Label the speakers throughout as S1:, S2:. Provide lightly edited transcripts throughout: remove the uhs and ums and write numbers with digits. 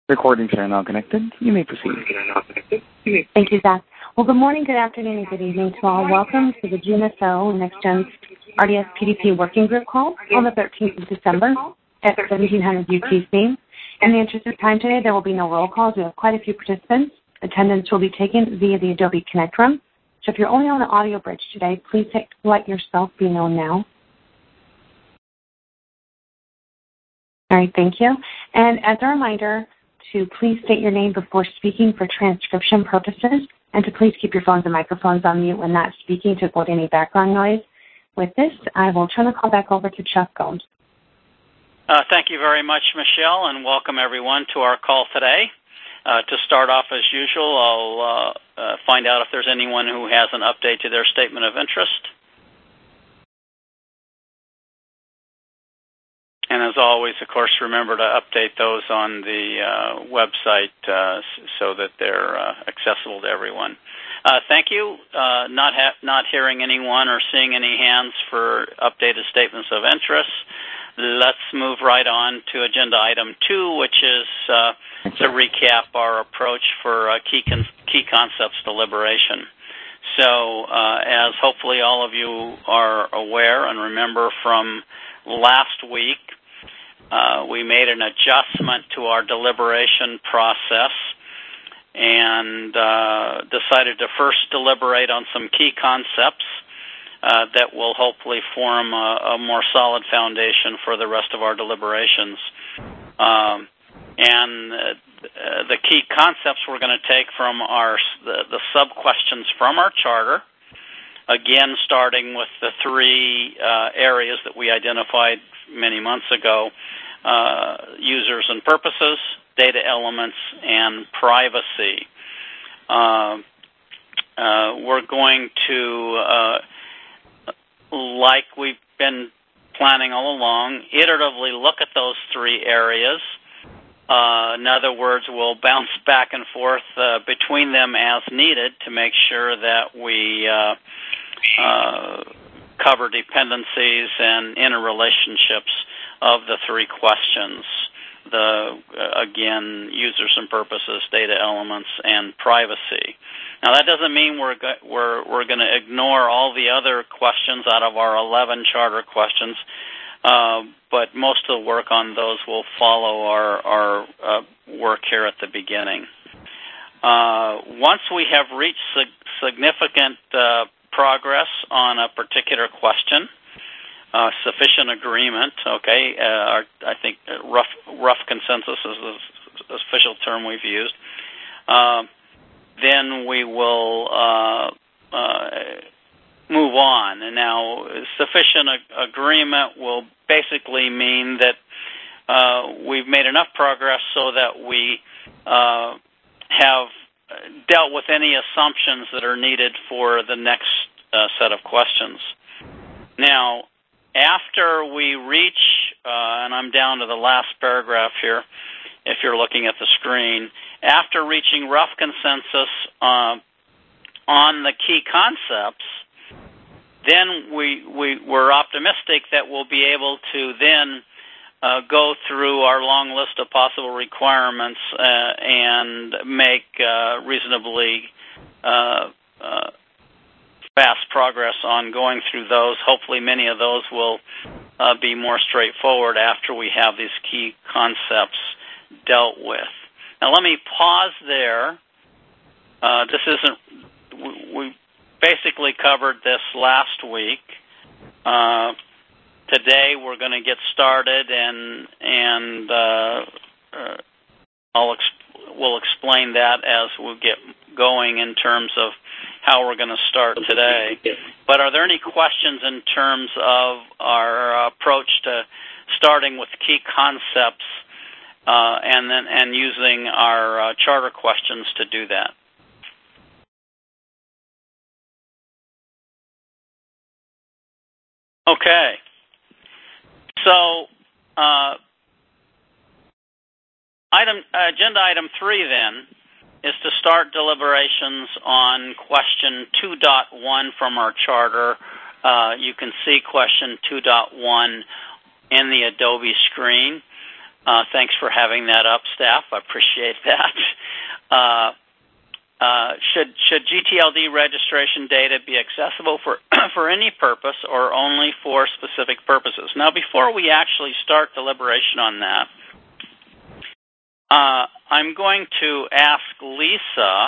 S1: Recordings are now connected. You may proceed.
S2: Thank you, Zach. Well, good morning, good afternoon, and good evening to all. Welcome to the GNSO NextGen RDS PDP Working Group call on the 13th of December at 1700 UTC. In the interest of time today, there will be no roll calls. We have quite a few participants. Attendance will be taken via the Adobe Connect room. So if you're only on the audio bridge today, please let yourself be known now. All right, thank you. And as a reminder, to please state your name before speaking for transcription purposes, and to please keep your phones and microphones on mute when not speaking to avoid any background noise. With this, I will turn the call back over to Chuck Gomes.
S3: Thank you very much, Michelle, and welcome everyone to our call today. To start off, as usual, I'll find out if there's anyone who has an update to their statement of interest. And as always, of course, remember to update those on the website so that they're accessible to everyone. Thank you. Not hearing anyone or seeing any hands for updated statements of interest. Let's move right on to Agenda Item 2, which is to recap our approach for key concepts deliberation. So, as hopefully all of you are aware and remember from last week, we made an adjustment to our deliberation process and decided to first deliberate on some key concepts that will hopefully form a more solid foundation for the rest of our deliberations. And the key concepts we're going to take from the sub-questions from our charter, again starting with the three areas that we identified many months ago: users and purposes, data elements, and privacy. We're going to, like we've been planning all along, iteratively look at those three areas. In other words, we'll bounce back and forth between them as needed to make sure that we cover dependencies and interrelationships of the three questions. Again, users and purposes, data elements, and privacy. Now, that doesn't mean we're going to ignore all the other questions out of our 11 charter questions, but most of the work on those will follow our work here at the beginning. Once we have reached significant progress on a particular question, sufficient agreement, okay, I think rough consensus is the official term we've used, then we will move on. And now, sufficient agreement will basically mean that we've made enough progress so that we have dealt with any assumptions that are needed for the next set of questions. Now, after we reach, and I'm down to the last paragraph here, if you're looking at the screen, after reaching rough consensus on the key concepts, then we're optimistic that we'll be able to then go through our long list of possible requirements and make reasonably fast progress on going through those. Hopefully many of those will be more straightforward after we have these key concepts dealt with. Now let me pause there. We basically covered this last week. Today we're going to get started and we'll explain that as we get going in terms of how we're going to start today. But are there any questions in terms of our approach to starting with key concepts and using our charter questions to do that? Okay. So agenda item 3 then is to start deliberations on question 2.1 from our charter. You can see question 2.1 in the Adobe screen. Thanks for having that up, staff. I appreciate that. Should GTLD registration data be accessible for any purpose or only for specific purposes? Now, before we actually start deliberation on that, I'm going to ask Lisa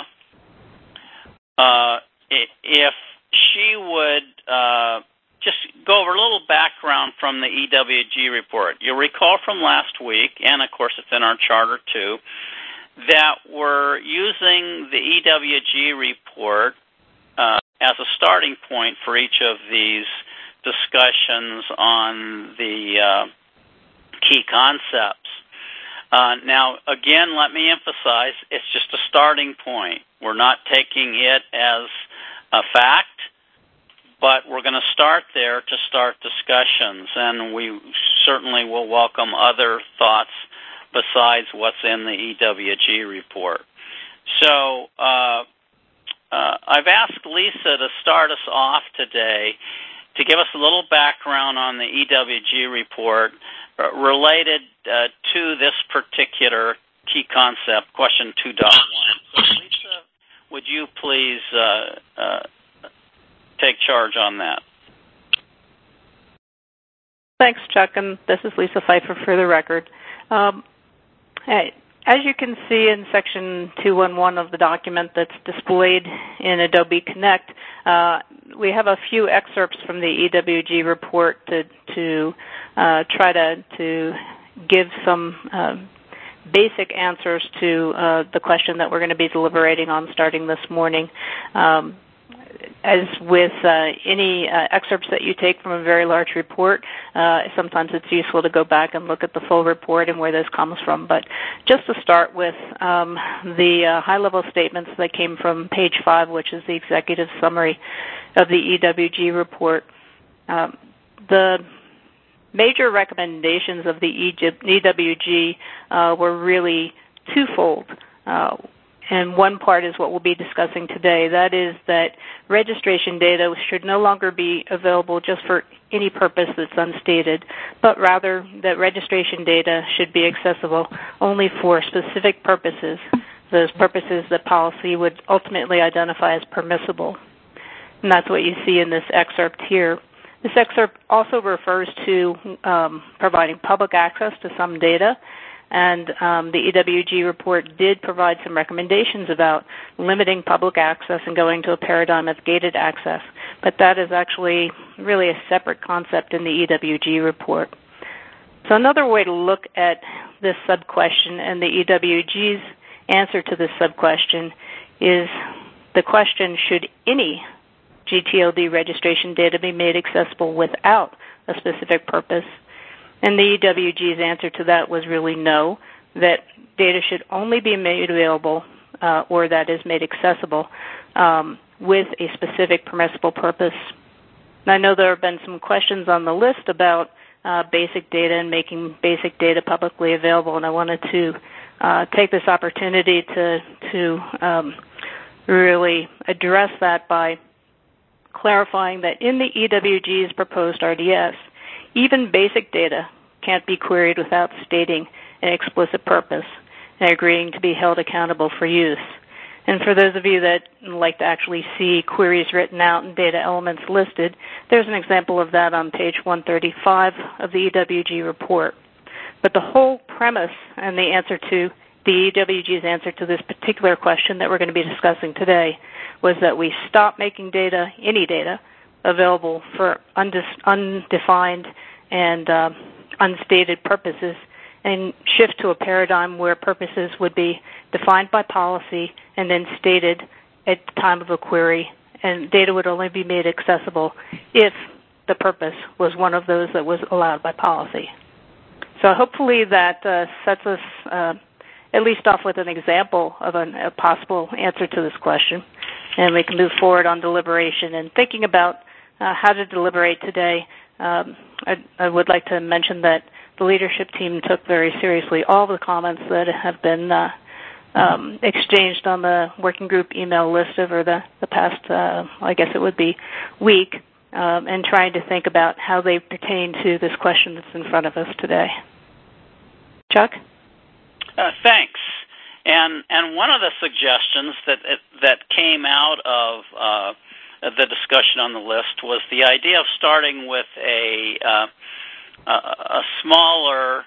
S3: if she would just go over a little background from the EWG report. You'll recall from last week, and of course it's in our charter too, that we're using the EWG report as a starting point for each of these discussions on the key concepts. Now, again, let me emphasize, it's just a starting point. We're not taking it as a fact, but we're going to start there to start discussions, and we certainly will welcome other thoughts besides what's in the EWG report. So I've asked Lisa to start us off today to give us a little background on the EWG report related to this particular key concept, question 2.1. So Lisa, would you please take charge on that?
S4: Thanks, Chuck, and this is Lisa Pfeiffer for the record. As you can see in section 2.1 of the document that's displayed in Adobe Connect, we have a few excerpts from the EWG report to try to give some basic answers to the question that we're going to be deliberating on starting this morning. As with any excerpts that you take from a very large report, sometimes it's useful to go back and look at the full report and where this comes from. But just to start with the high-level statements that came from page 5, which is the executive summary of the EWG report, the major recommendations of the EWG were really twofold. And one part is what we'll be discussing today. That is that registration data should no longer be available just for any purpose that's unstated, but rather that registration data should be accessible only for specific purposes, those purposes that policy would ultimately identify as permissible. And that's what you see in this excerpt here. This excerpt also refers to providing public access to some data, and the EWG report did provide some recommendations about limiting public access and going to a paradigm of gated access. But that is actually really a separate concept in the EWG report. So another way to look at this sub-question and the EWG's answer to this sub-question is the question, should any GTLD registration data be made accessible without a specific purpose? And the EWG's answer to that was really no, that data should only be made available or that is made accessible with a specific permissible purpose. And I know there have been some questions on the list about basic data and making basic data publicly available, and I wanted to take this opportunity to really address that by clarifying that in the EWG's proposed RDS, even basic data can't be queried without stating an explicit purpose and agreeing to be held accountable for use. And for those of you that like to actually see queries written out and data elements listed, there's an example of that on page 135 of the EWG report. But the whole premise and the answer to the EWG's answer to this particular question that we're going to be discussing today was that we stop making data, any data, available for undefined and unstated purposes and shift to a paradigm where purposes would be defined by policy and then stated at the time of a query, and data would only be made accessible if the purpose was one of those that was allowed by policy. So hopefully that sets us at least off with an example of a possible answer to this question, and we can move forward on deliberation. And thinking about how to deliberate today, I would like to mention that the leadership team took very seriously all the comments that have been exchanged on the working group email list over the past, I guess it would be, week, and trying to think about how they pertain to this question that's in front of us today. Chuck?
S3: Thanks. And one of the suggestions that came out of the discussion on the list was the idea of starting with a smaller,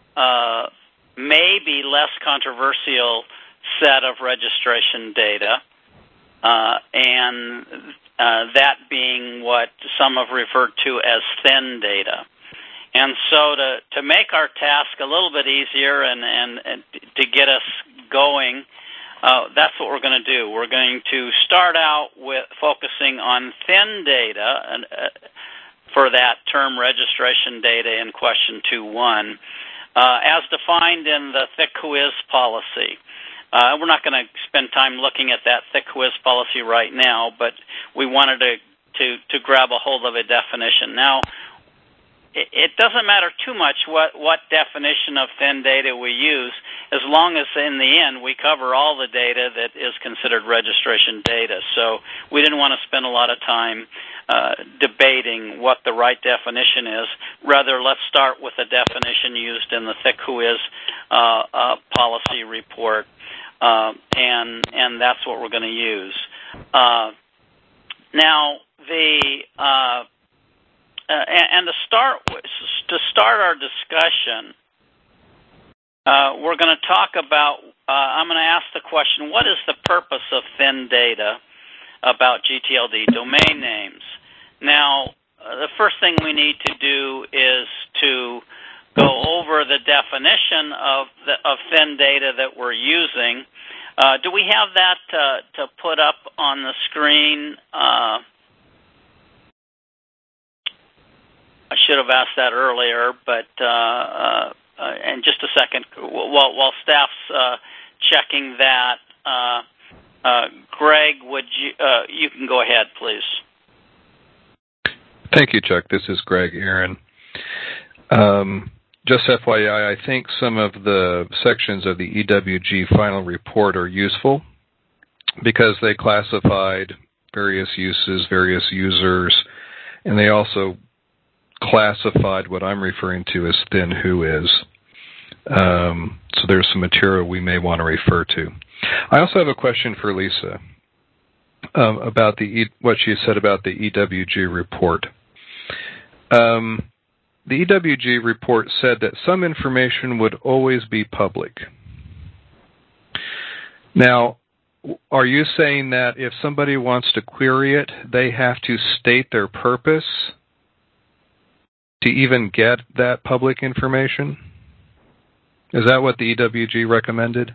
S3: maybe less controversial set of registration data, and that being what some have referred to as thin data. And so to make our task a little bit easier and to get us going, that's what we're going to do. We're going to start out with focusing on thin data for that term registration data in question 2.1, as defined in the thick quiz policy. We're not going to spend time looking at that thick quiz policy right now, but we wanted to grab a hold of a definition. Now, it doesn't matter too much what definition of thin data we use, as long as in the end we cover all the data that is considered registration data. So we didn't want to spend a lot of time debating what the right definition is. Rather, let's start with the definition used in the thick quiz policy report, and that's what we're going to use. Now, and to start our discussion, we're going to talk about. I'm going to ask the question: what is the purpose of thin data about GTLD domain names? Now, the first thing we need to do is to go over the definition of thin data that we're using. Do we have that to put up on the screen? I should have asked that earlier, but in just a second, while staff's checking that, Greg, would you can go ahead, please.
S5: Thank you, Chuck. This is Greg Aaron. Just FYI, I think some of the sections of the EWG final report are useful because they classified various uses, various users, and they also classified what I'm referring to as thin who is. So there's some material we may want to refer to. I also have a question for Lisa about what she said about the EWG report. The EWG report said that some information would always be public. Now, are you saying that if somebody wants to query it, they have to state their purpose to even get that public information? Is that what the EWG recommended?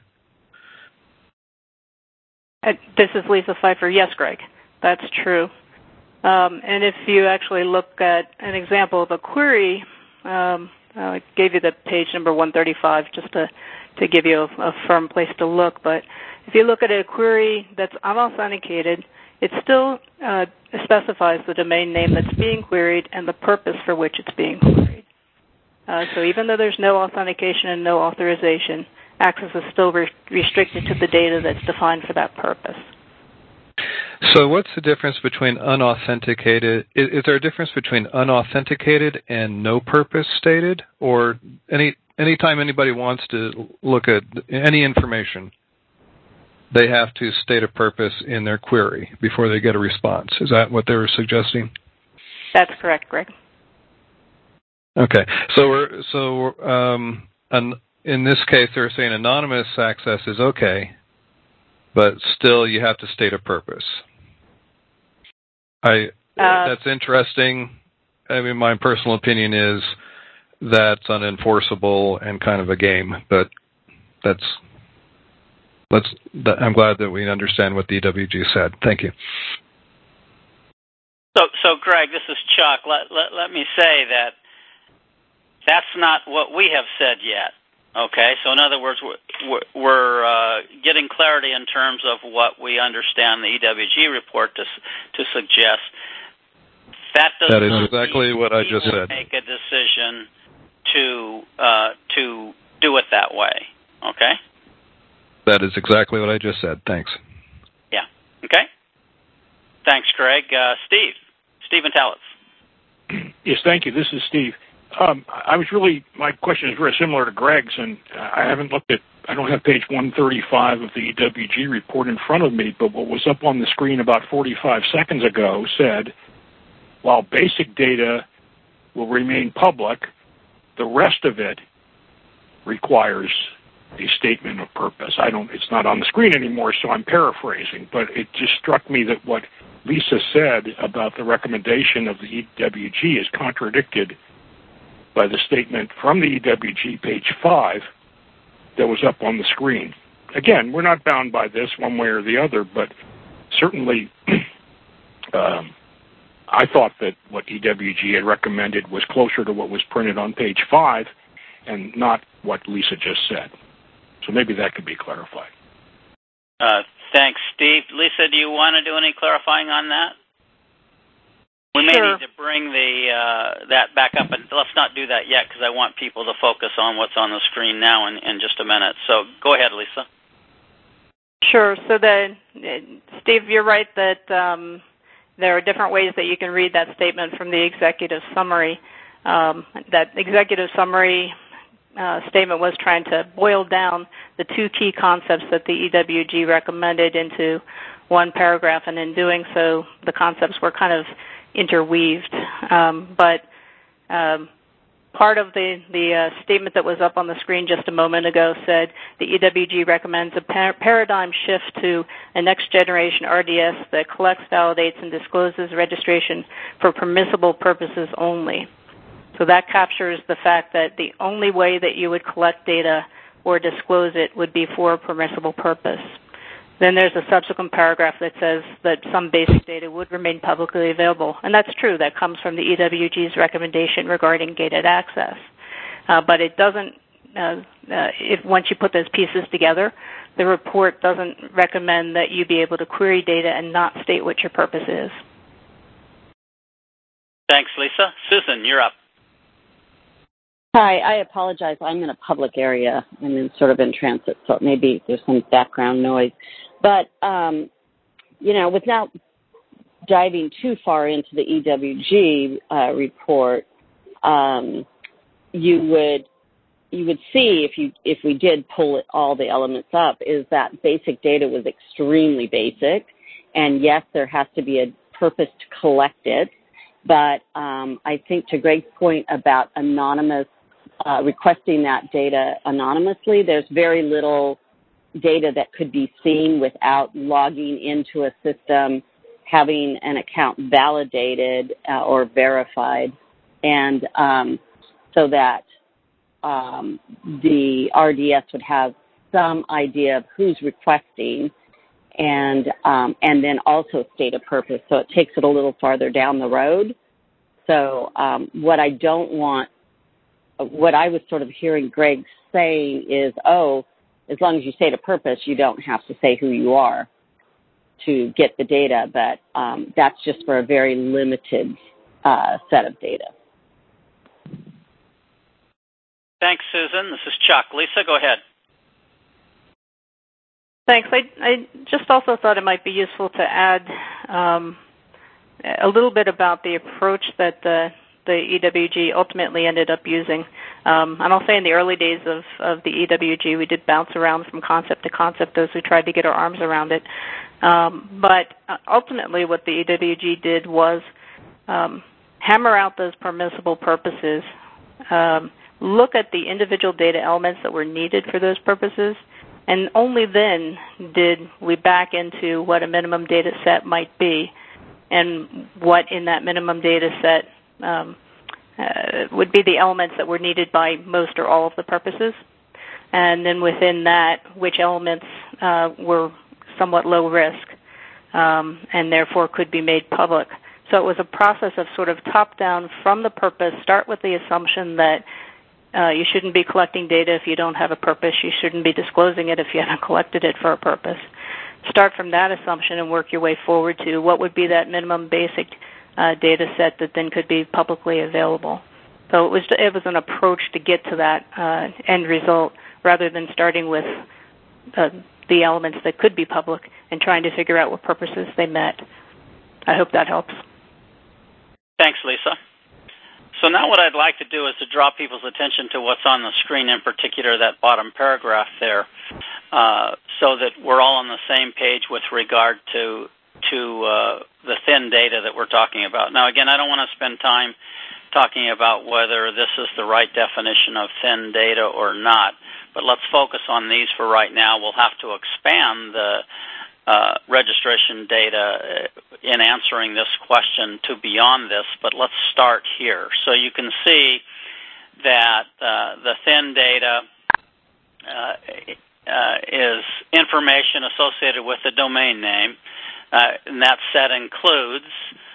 S4: This is Lisa Pfeiffer. Yes, Greg, that's true. And if you actually look at an example of a query, I gave you the page number 135 just to give you a firm place to look. But if you look at a query that's unauthenticated, it still specifies the domain name that's being queried and the purpose for which it's being queried. So even though there's no authentication and no authorization, access is still restricted to the data that's defined for that purpose.
S5: So what's the difference between unauthenticated? Is there a difference between unauthenticated and no purpose stated? Or anytime anybody wants to look at any information, they have to state a purpose in their query before they get a response. Is that what they were suggesting?
S4: That's correct, Greg.
S5: Okay. So in this case, they're saying anonymous access is okay, but still you have to state a purpose. That's interesting. I mean, my personal opinion is that's unenforceable and kind of a game, but I'm glad that we understand what the EWG said. Thank you.
S3: So Greg, this is Chuck. Let me say that's not what we have said yet. Okay, so in other words, we're getting clarity in terms of what we understand the EWG report to suggest. That
S5: is exactly what I just said.
S3: Make a decision to do it that way. Okay.
S5: That is exactly what I just said. Thanks.
S3: Yeah. Okay. Thanks, Greg. Stephen Talitz.
S6: Yes, thank you. This is Steve. my question is very similar to Greg's, and I don't have page 135 of the EWG report in front of me, but what was up on the screen about 45 seconds ago said, while basic data will remain public, the rest of it requires a statement of purpose. It's not on the screen anymore, so I'm paraphrasing, but it just struck me that what Lisa said about the recommendation of the EWG is contradicted by the statement from the EWG, page 5, that was up on the screen. Again, we're not bound by this one way or the other, but certainly I thought that what EWG had recommended was closer to what was printed on page 5 and not what Lisa just said. So maybe that could be clarified.
S3: Thanks, Steve. Lisa, do you want to do any clarifying on that? We may need to bring that back up, and let's not do that yet because I want people to focus on what's on the screen now in just a minute. So go ahead, Lisa.
S4: Sure. So Steve, you're right that there are different ways that you can read that statement from the executive summary. That executive summary statement was trying to boil down the two key concepts that the EWG recommended into one paragraph, and in doing so, the concepts were kind of interweaved. But part of the statement that was up on the screen just a moment ago said the EWG recommends a paradigm shift to a next-generation RDS that collects, validates, and discloses registration for permissible purposes only. So that captures the fact that the only way that you would collect data or disclose it would be for a permissible purpose. Then there's a subsequent paragraph that says that some basic data would remain publicly available. And that's true. That comes from the EWG's recommendation regarding gated access. But it doesn't, once you put those pieces together, the report doesn't recommend that you be able to query data and not state what your purpose is.
S3: Thanks, Lisa. Susan, you're up.
S7: Hi, I apologize. I'm in a public area. I'm in transit, so maybe there's some background noise. But, without diving too far into the EWG report, you would see if we did pull all the elements up, is that basic data was extremely basic, and yes, there has to be a purpose to collect it. But I think to Greg's point about requesting that data anonymously, there's very little data that could be seen without logging into a system, having an account validated or verified, and so that the RDS would have some idea of who's requesting, and then also state a purpose. So it takes it a little farther down the road. So what I was sort of hearing Greg saying is, as long as you state a purpose, you don't have to say who you are to get the data, but that's just for a very limited set of data.
S3: Thanks, Susan. This is Chuck. Lisa, go ahead.
S4: Thanks. I just also thought it might be useful to add a little bit about the approach that the EWG ultimately ended up using. And I'll say in the early days of the EWG, we did bounce around from concept to concept as we tried to get our arms around it. But ultimately what the EWG did was hammer out those permissible purposes, look at the individual data elements that were needed for those purposes, and only then did we back into what a minimum data set might be and what in that minimum data set would be the elements that were needed by most or all of the purposes. And then within that, which elements were somewhat low risk and therefore could be made public. So it was a process of sort of top-down from the purpose, start with the assumption that you shouldn't be collecting data if you don't have a purpose. You shouldn't be disclosing it if you haven't collected it for a purpose. Start from that assumption and work your way forward to what would be that minimum basic data set that then could be publicly available. So it was an approach to get to that end result rather than starting with the elements that could be public and trying to figure out what purposes they met. I hope that helps.
S3: Thanks, Lisa. So now what I'd like to do is to draw people's attention to what's on the screen, in particular that bottom paragraph there, so that we're all on the same page with regard to the thin data that we're talking about. Now, again, I don't want to spend time talking about whether this is the right definition of thin data or not, but let's focus on these for right now. We'll have to expand the registration data in answering this question to beyond this, but let's start here. So you can see that the thin data is information associated with the domain name, and that set includes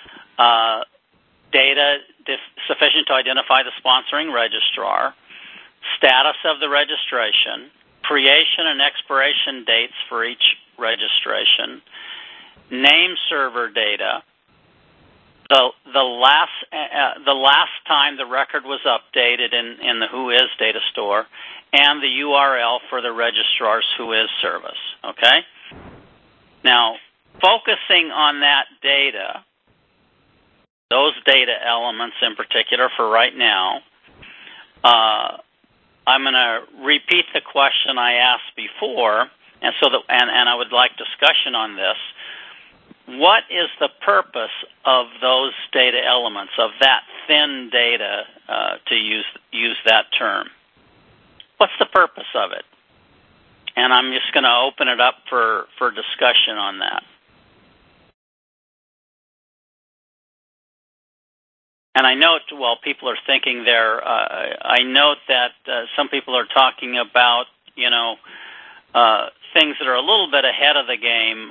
S3: data sufficient to identify the sponsoring registrar, status of the registration, creation and expiration dates for each registration, name server data, the last time the record was updated in the Whois data store, and the URL for the registrar's Whois service. Okay? Now, focusing on that data, those data elements in particular for right now, I'm going to repeat the question I asked before, and I would like discussion on this. What is the purpose of those data elements, of that thin data, to use that term? What's the purpose of it? And I'm just going to open it up for discussion on that. And I note, while people are thinking there, I note that some people are talking about, things that are a little bit ahead of the game,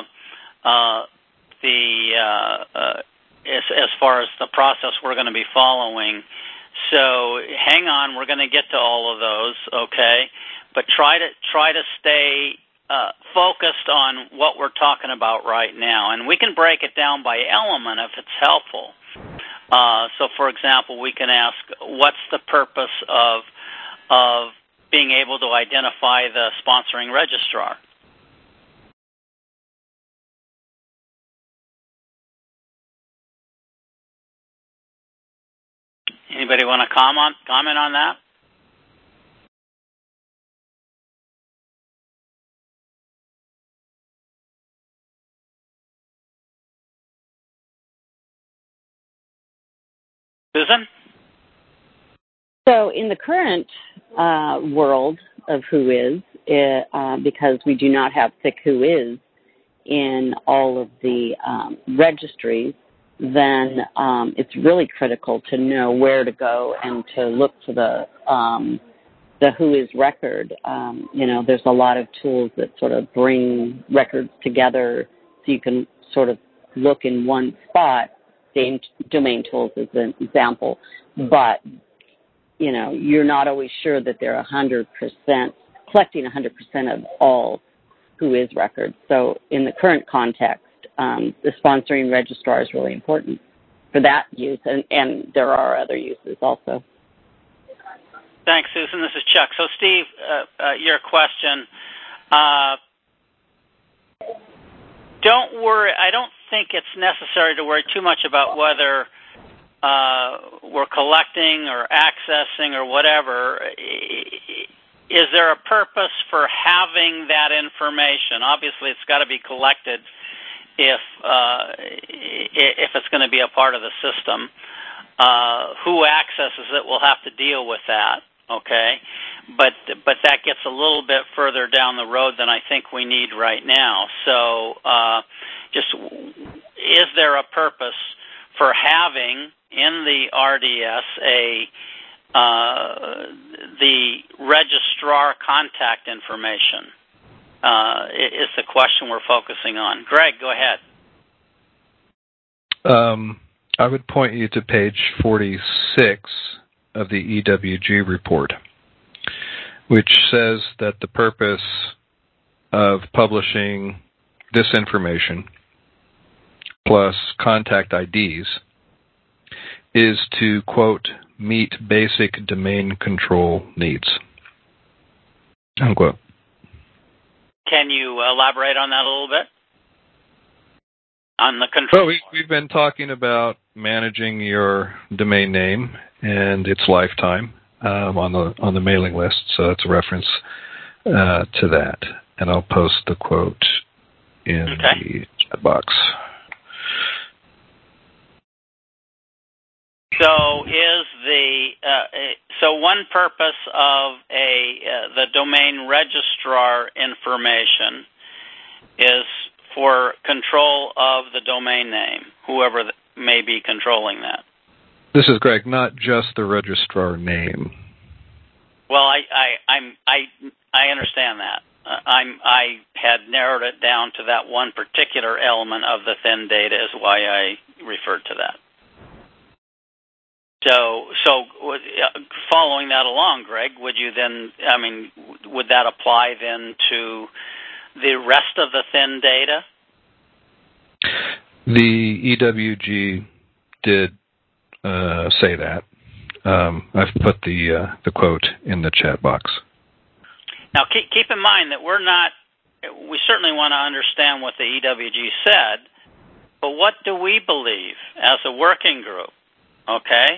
S3: as far as the process we're going to be following. So hang on, we're going to get to all of those, okay? But try to stay focused on what we're talking about right now, and we can break it down by element if it's helpful. So, for example, we can ask, what's the purpose of being able to identify the sponsoring registrar? Anybody want to comment on that? Susan?
S7: So in the current world of Whois, because we do not have thick Whois in all of the registries, then it's really critical to know where to go and to look for the Whois record. There's a lot of tools that sort of bring records together so you can sort of look in one spot. Domain tools is an example, but you're not always sure that they're 100% collecting 100% of all Whois records. So in the current context, the sponsoring registrar is really important for that use, and there are other uses also.
S3: Thanks, Susan. This is Chuck. So, Steve, your question. Don't worry. I don't think it's necessary to worry too much about whether we're collecting or accessing or whatever. Is there a purpose for having that information? Obviously, it's got to be collected if it's going to be a part of the system. Who accesses it will have to deal with that. Okay, but that gets a little bit further down the road than I think we need right now. So, is there a purpose for having in the RDS the registrar contact information? Is the question we're focusing on. Greg, go ahead.
S5: I would point you to page 46 of the EWG report, which says that the purpose of publishing this information plus contact IDs is to, quote, meet basic domain control needs, unquote.
S3: Can you elaborate on that a little bit? on the control.
S5: Well, we've been talking about managing your domain name and its lifetime on the mailing list, so it's a reference to that. And I'll post the quote in the chat box.
S3: So is so one purpose of the domain registrar information is for control of the domain name, whoever may be controlling that.
S5: This is Greg, not just the registrar name.
S3: Well, I understand that. I had narrowed it down to that one particular element of the thin data is why I referred to that. So following that along, Greg, would that apply then to the rest of the thin data?
S5: The EWG did say that. I've put the quote in the chat box.
S3: Now, keep in mind that we certainly want to understand what the EWG said, but what do we believe as a working group? Okay?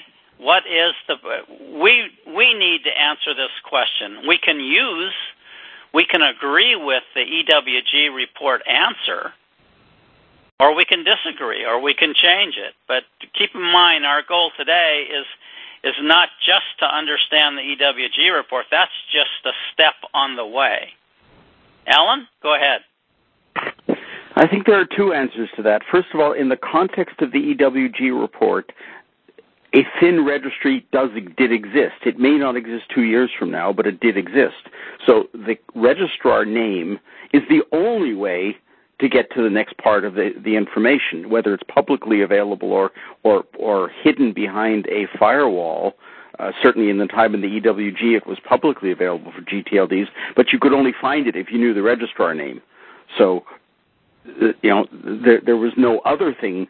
S3: We need to answer this question. We can agree with the EWG report answer, or we can disagree, or we can change it. But keep in mind, our goal today is not just to understand the EWG report. That's just a step on the way. Alan, go ahead.
S1: I think there are two answers to that. First of all, in the context of the EWG report, a thin registry did exist. It may not exist 2 years from now, but it did exist. So the registrar name is the only way to get to the next part of the information, whether it's publicly available or hidden behind a firewall. Certainly in the time in the EWG, it was publicly available for GTLDs, but you could only find it if you knew the registrar name. So, there was no other thing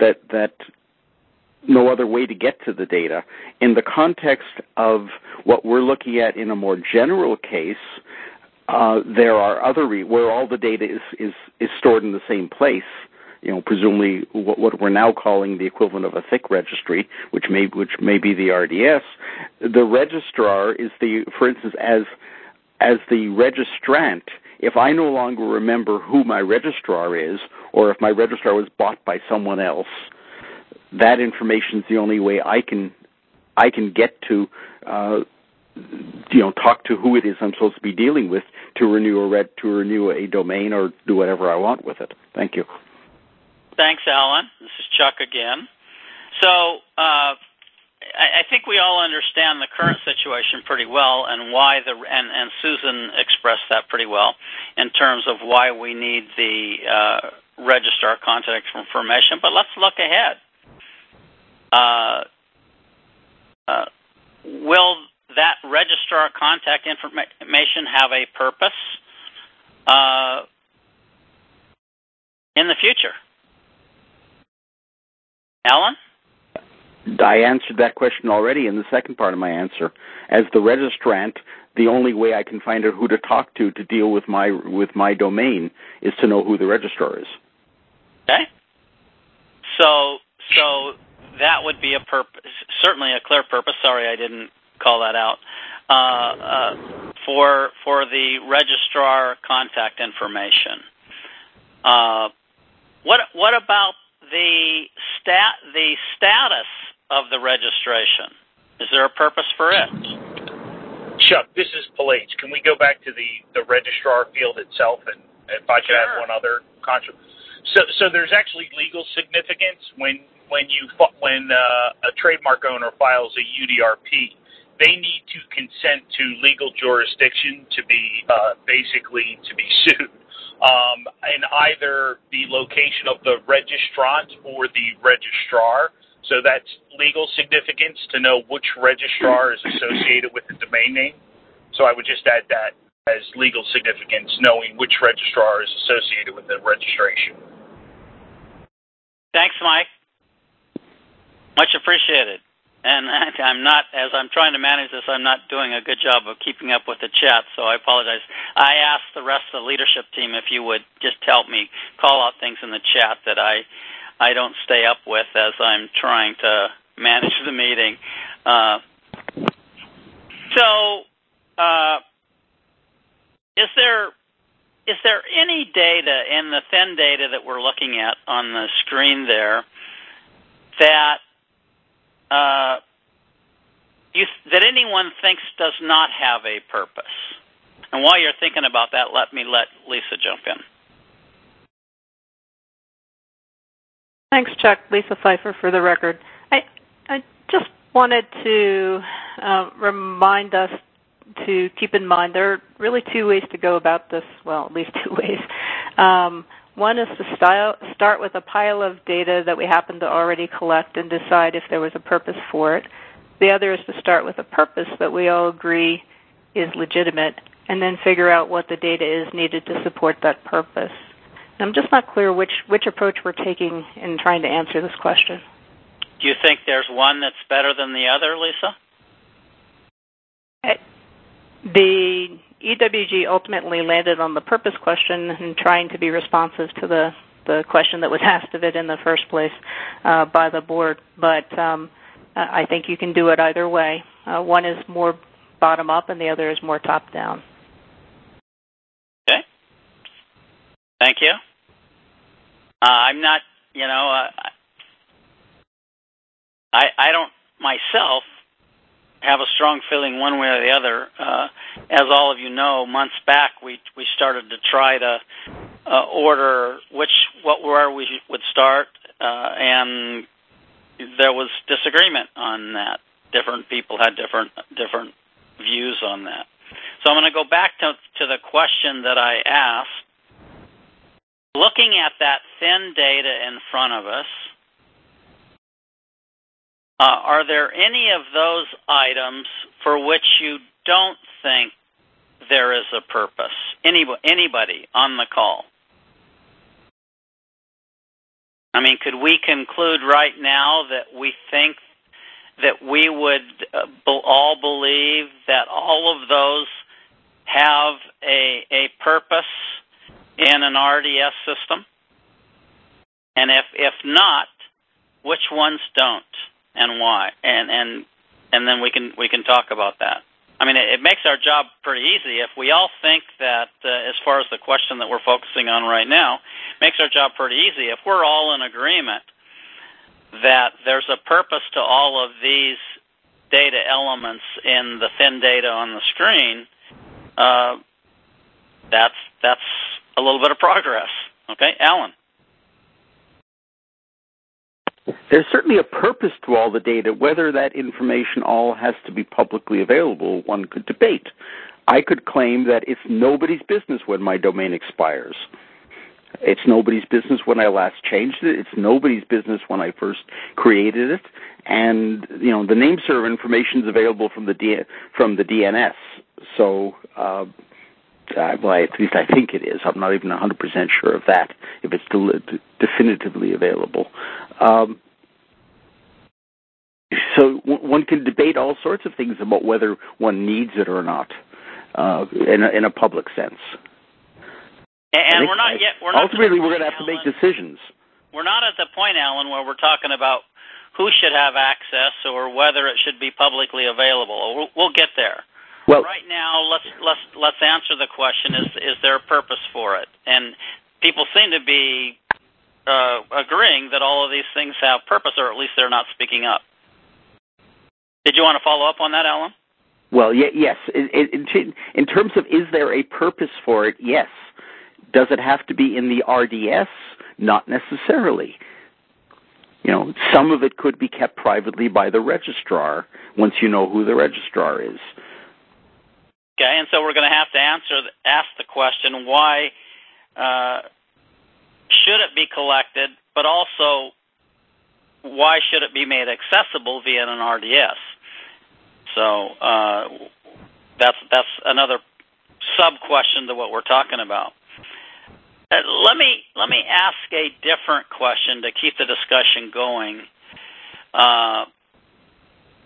S1: no other way to get to the data. In the context of what we're looking at in a more general case, there are other where all the data is stored in the same place. Presumably what we're now calling the equivalent of a thick registry, which may be the RDS. The registrar is for instance, as the registrant. If I no longer remember who my registrar is, or if my registrar was bought by someone else, that information is the only way I can get to, talk to who it is I'm supposed to be dealing with to renew a domain or do whatever I want with it. Thank you.
S3: Thanks, Alan. This is Chuck again. So I think we all understand the current situation pretty well, and why and Susan expressed that pretty well in terms of why we need the registrar contact information. But let's look ahead. Will that registrar contact information have a purpose in the future? Alan?
S1: I answered that question already in the second part of my answer. As the registrant, the only way I can find out who to talk to deal with my domain is to know who the registrar is.
S3: Okay. So that would be a purpose, certainly a clear purpose. Sorry, I didn't call that out. For the registrar contact information. What about the status of the registration? Is there a purpose for it?
S8: Chuck, this is Palage. Can we go back to the registrar field itself, and if I could add one other concept? So there's actually legal significance when a trademark owner files a UDRP. They need to consent to legal jurisdiction to be sued. In either the location of the registrant or the registrar. So that's legal significance to know which registrar is associated with the domain name. So I would just add that as legal significance, knowing which registrar is associated with the registration.
S3: Thanks, Mike. Much appreciated. And I'm not, as I'm trying to manage this, I'm not doing a good job of keeping up with the chat, so I apologize. I asked the rest of the leadership team if you would just help me call out things in the chat that I don't stay up with as I'm trying to manage the meeting. Is there any data in the thin data that we're looking at on the screen there that that anyone thinks does not have a purpose? And while you're thinking about that, let Lisa jump in.
S4: Thanks, Chuck. Lisa Pfeiffer for the record. I just wanted to remind us to keep in mind there are really two ways to go about this. Well, at least two ways. One is to start with a pile of data that we happen to already collect and decide if there was a purpose for it. The other is to start with a purpose that we all agree is legitimate and then figure out what the data is needed to support that purpose. And I'm just not clear which approach we're taking in trying to answer this question.
S3: Do you think there's one that's better than the other, Lisa?
S4: The EWG ultimately landed on the purpose question and trying to be responsive to the question that was asked of it in the first place by the board. But I think you can do it either way. One is more bottom-up and the other is more top-down.
S3: Okay. Thank you. I'm not, I don't myself have a strong feeling one way or the other. As all of you know, months back we started to try to order where we would start, and there was disagreement on that. Different people had different views on that. So I'm going to go back to the question that I asked. Looking at that thin data in front of us, are there any of those items for which you don't think there is a purpose? Anybody on the call? I mean, could we conclude right now that we think that we would all believe that all of those have a purpose in an RDS system? And if not, which ones don't? And why? And then we can talk about that. I mean, it makes our job pretty easy if we all think that, as far as the question that we're focusing on right now, makes our job pretty easy. If we're all in agreement that there's a purpose to all of these data elements in the thin data on the screen, that's a little bit of progress. Okay, Alan?
S1: There's certainly a purpose to all the data. Whether that information all has to be publicly available, one could debate. I could claim that it's nobody's business when my domain expires. It's nobody's business when I last changed it. It's nobody's business when I first created it. And, the name server information is available from the DNS. So, well, at least I think it is. I'm not even 100% sure of that, if it's still definitively available. So one can debate all sorts of things about whether one needs it or not, in a public sense.
S3: And we're not yet.
S1: Ultimately, we're going to have to make decisions.
S3: We're not at the point, Alan, where we're talking about who should have access or whether it should be publicly available. We'll get there. Well, right now, let's answer the question: is there a purpose for it? And people seem to be agreeing that all of these things have purpose, or at least they're not speaking up. Did you want to follow up on that, Alan?
S1: Well, yes. In terms of is there a purpose for it, yes. Does it have to be in the RDS? Not necessarily. Some of it could be kept privately by the registrar once you know who the registrar is.
S3: Okay, and so we're going to have to ask the question, why should it be collected, but also why should it be made accessible via an RDS? So that's another sub-question to what we're talking about. Let me ask a different question to keep the discussion going.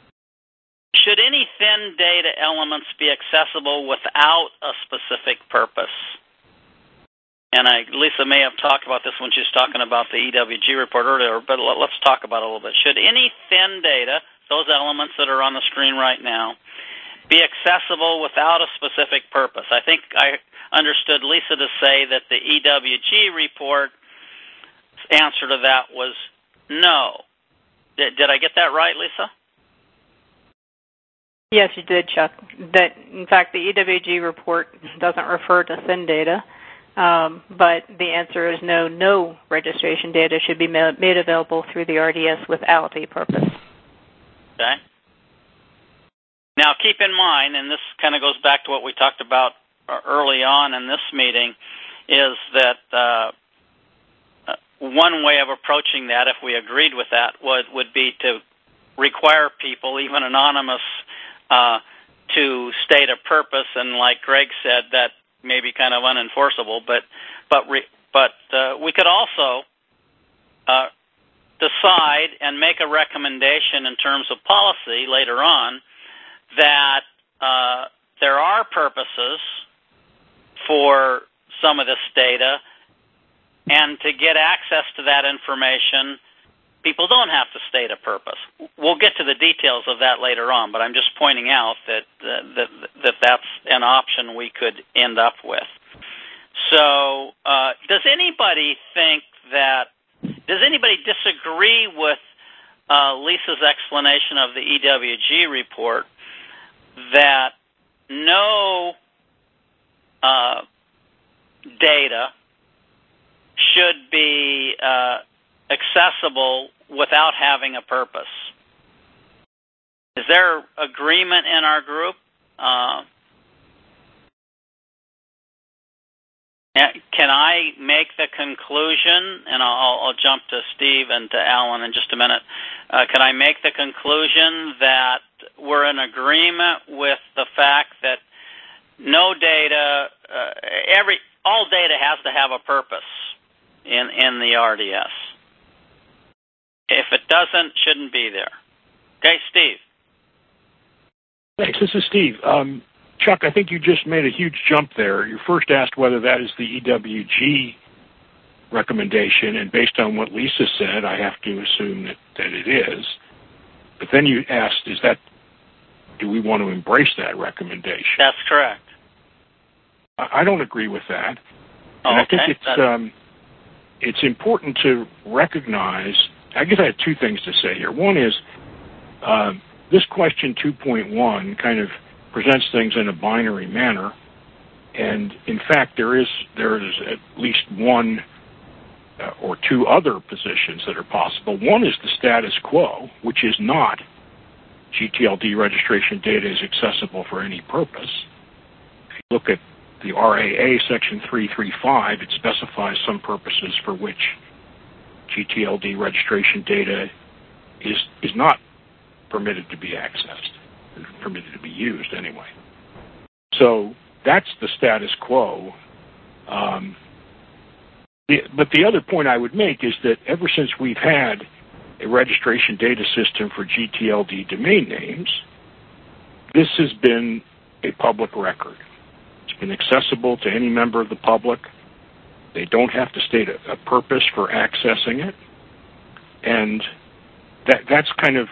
S3: thin data elements be accessible without a specific purpose? And Lisa may have talked about this when she was talking about the EWG report earlier, but let's talk about it a little bit. Should any thin data, those elements that are on the screen right now, be accessible without a specific purpose? I think I understood Lisa to say that the EWG report's answer to that was no. Did I get that right, Lisa?
S4: Yes, you did, Chuck. That, in fact, the EWG report doesn't refer to thin data, but the answer is no. No registration data should be made available through the RDS without a purpose.
S3: Okay. Now, keep in mind, and this kind of goes back to what we talked about early on in this meeting, is that one way of approaching that, if we agreed with that, would be to require people, even anonymous, to state a purpose. And like Greg said, that may be kind of unenforceable. But we could also decide and make a recommendation in terms of policy later on that there are purposes for some of this data, and to get access to that information, people don't have to state a purpose. We'll get to the details of that later on, but I'm just pointing out that that's an option we could end up with. So does anybody disagree with Lisa's explanation of the EWG report that no data should be accessible without having a purpose? Is there agreement in our group? Can I make the conclusion, and I'll jump to Steve and to Alan in just a minute, can I make the conclusion that we're in agreement with the fact that no data, all data has to have a purpose in the RDS? If it doesn't, shouldn't be there. Okay, Steve.
S6: Thanks. This is Steve. Chuck, I think you just made a huge jump there. You first asked whether that is the EWG recommendation, and based on what Lisa said, I have to assume that it is. But then you asked, do we want to embrace that recommendation?
S3: That's correct.
S6: I don't agree with that. And
S3: okay.
S6: I think it's important to recognize, I guess I have two things to say here. One is this question 2.1 kind of presents things in a binary manner, and in fact there is at least one or two other positions that are possible. One is the status quo, which is not GTLD registration data is accessible for any purpose. If you look at the RAA section 335, it specifies some purposes for which GTLD registration data is not permitted to be accessed, permitted to be used anyway. So that's the status quo. But the other point I would make is that ever since we've had a registration data system for GTLD domain names, this has been a public record. It's been accessible to any member of the public. They don't have to state a purpose for accessing it, and that's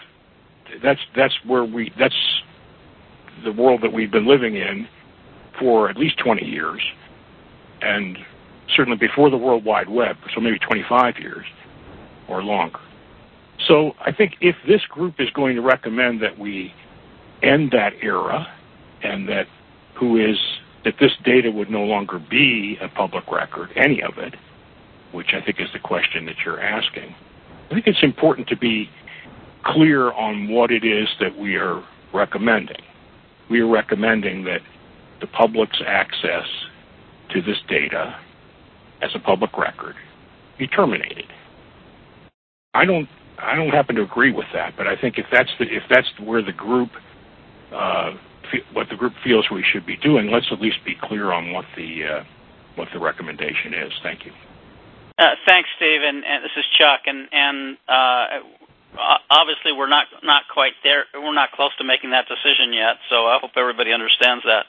S6: the world that we've been living in for at least 20 years, and certainly before the World Wide Web, so maybe 25 years or longer. So I think if this group is going to recommend that we end that era and that this data would no longer be a public record, any of it, which I think is the question that you're asking, I think it's important to be clear on what it is that we are recommending. We are recommending that the public's access to this data as a public record be terminated. I don't happen to agree with that, but I think if that's where the group, what the group feels we should be doing, let's at least be clear on what the recommendation is. Thank you.
S3: Thanks, Steve, and this is Chuck. And obviously we're not quite there. We're not close to making that decision yet. So I hope everybody understands that.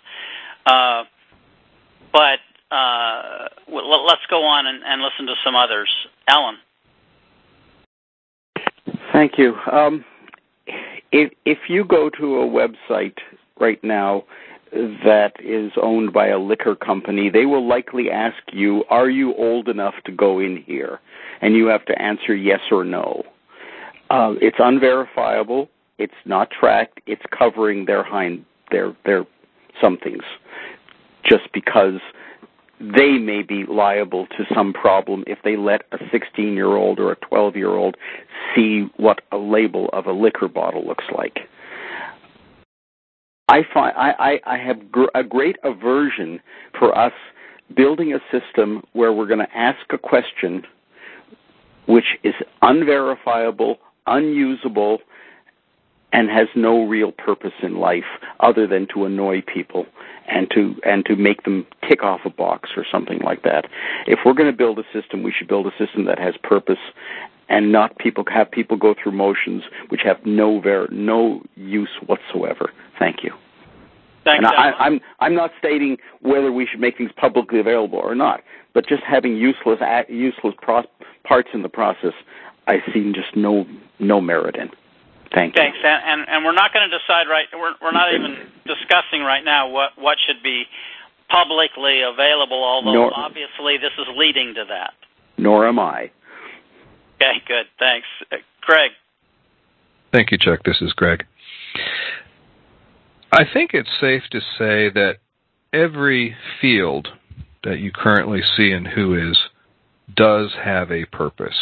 S3: But let's go on and listen to some others. Alan.
S1: Thank you. If you go to a website right now that is owned by a liquor company, they will likely ask you, are you old enough to go in here? And you have to answer yes or no. It's unverifiable. It's not tracked. It's covering their somethings just because they may be liable to some problem if they let a 16-year-old or a 12-year-old see what a label of a liquor bottle looks like. I have a great aversion for us building a system where we're going to ask a question which is unverifiable, unusable, and has no real purpose in life other than to annoy people and to make them tick off a box or something like that. If we're going to build a system, we should build a system that has purpose and not have people go through motions which have no use whatsoever. Thank you.
S3: Thanks,
S1: and I'm not stating whether we should make things publicly available or not, but just having useless parts in the process, I see just no merit in. Thank you.
S3: Thanks, and we're not going to decide right. We're not even discussing right now what should be publicly available. Although obviously this is leading to that.
S1: Nor am I.
S3: Okay, good. Thanks, Greg.
S5: Thank you, Chuck. This is Greg. I think it's safe to say that every field that you currently see in WHOIS does have a purpose.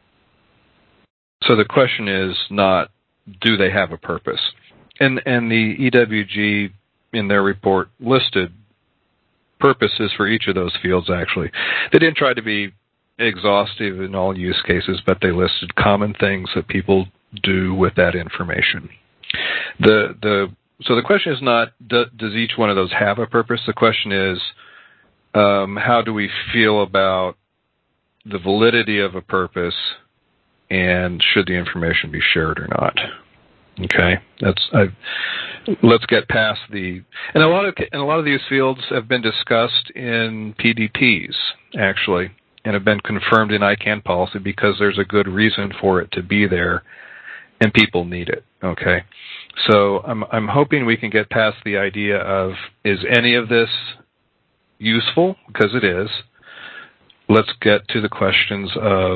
S5: So the question is not, do they have a purpose? And the EWG in their report listed purposes for each of those fields, actually. They didn't try to be exhaustive in all use cases, but they listed common things that people do with that information. So the question is not, does each one of those have a purpose? The question is, how do we feel about the validity of a purpose, and should the information be shared or not? Okay, let's get past and a lot of these fields have been discussed in PDPs actually, and have been confirmed in ICANN policy because there's a good reason for it to be there, and people need it. Okay, so I'm hoping we can get past the idea of, is any of this useful? Because it is. Let's get to the questions of,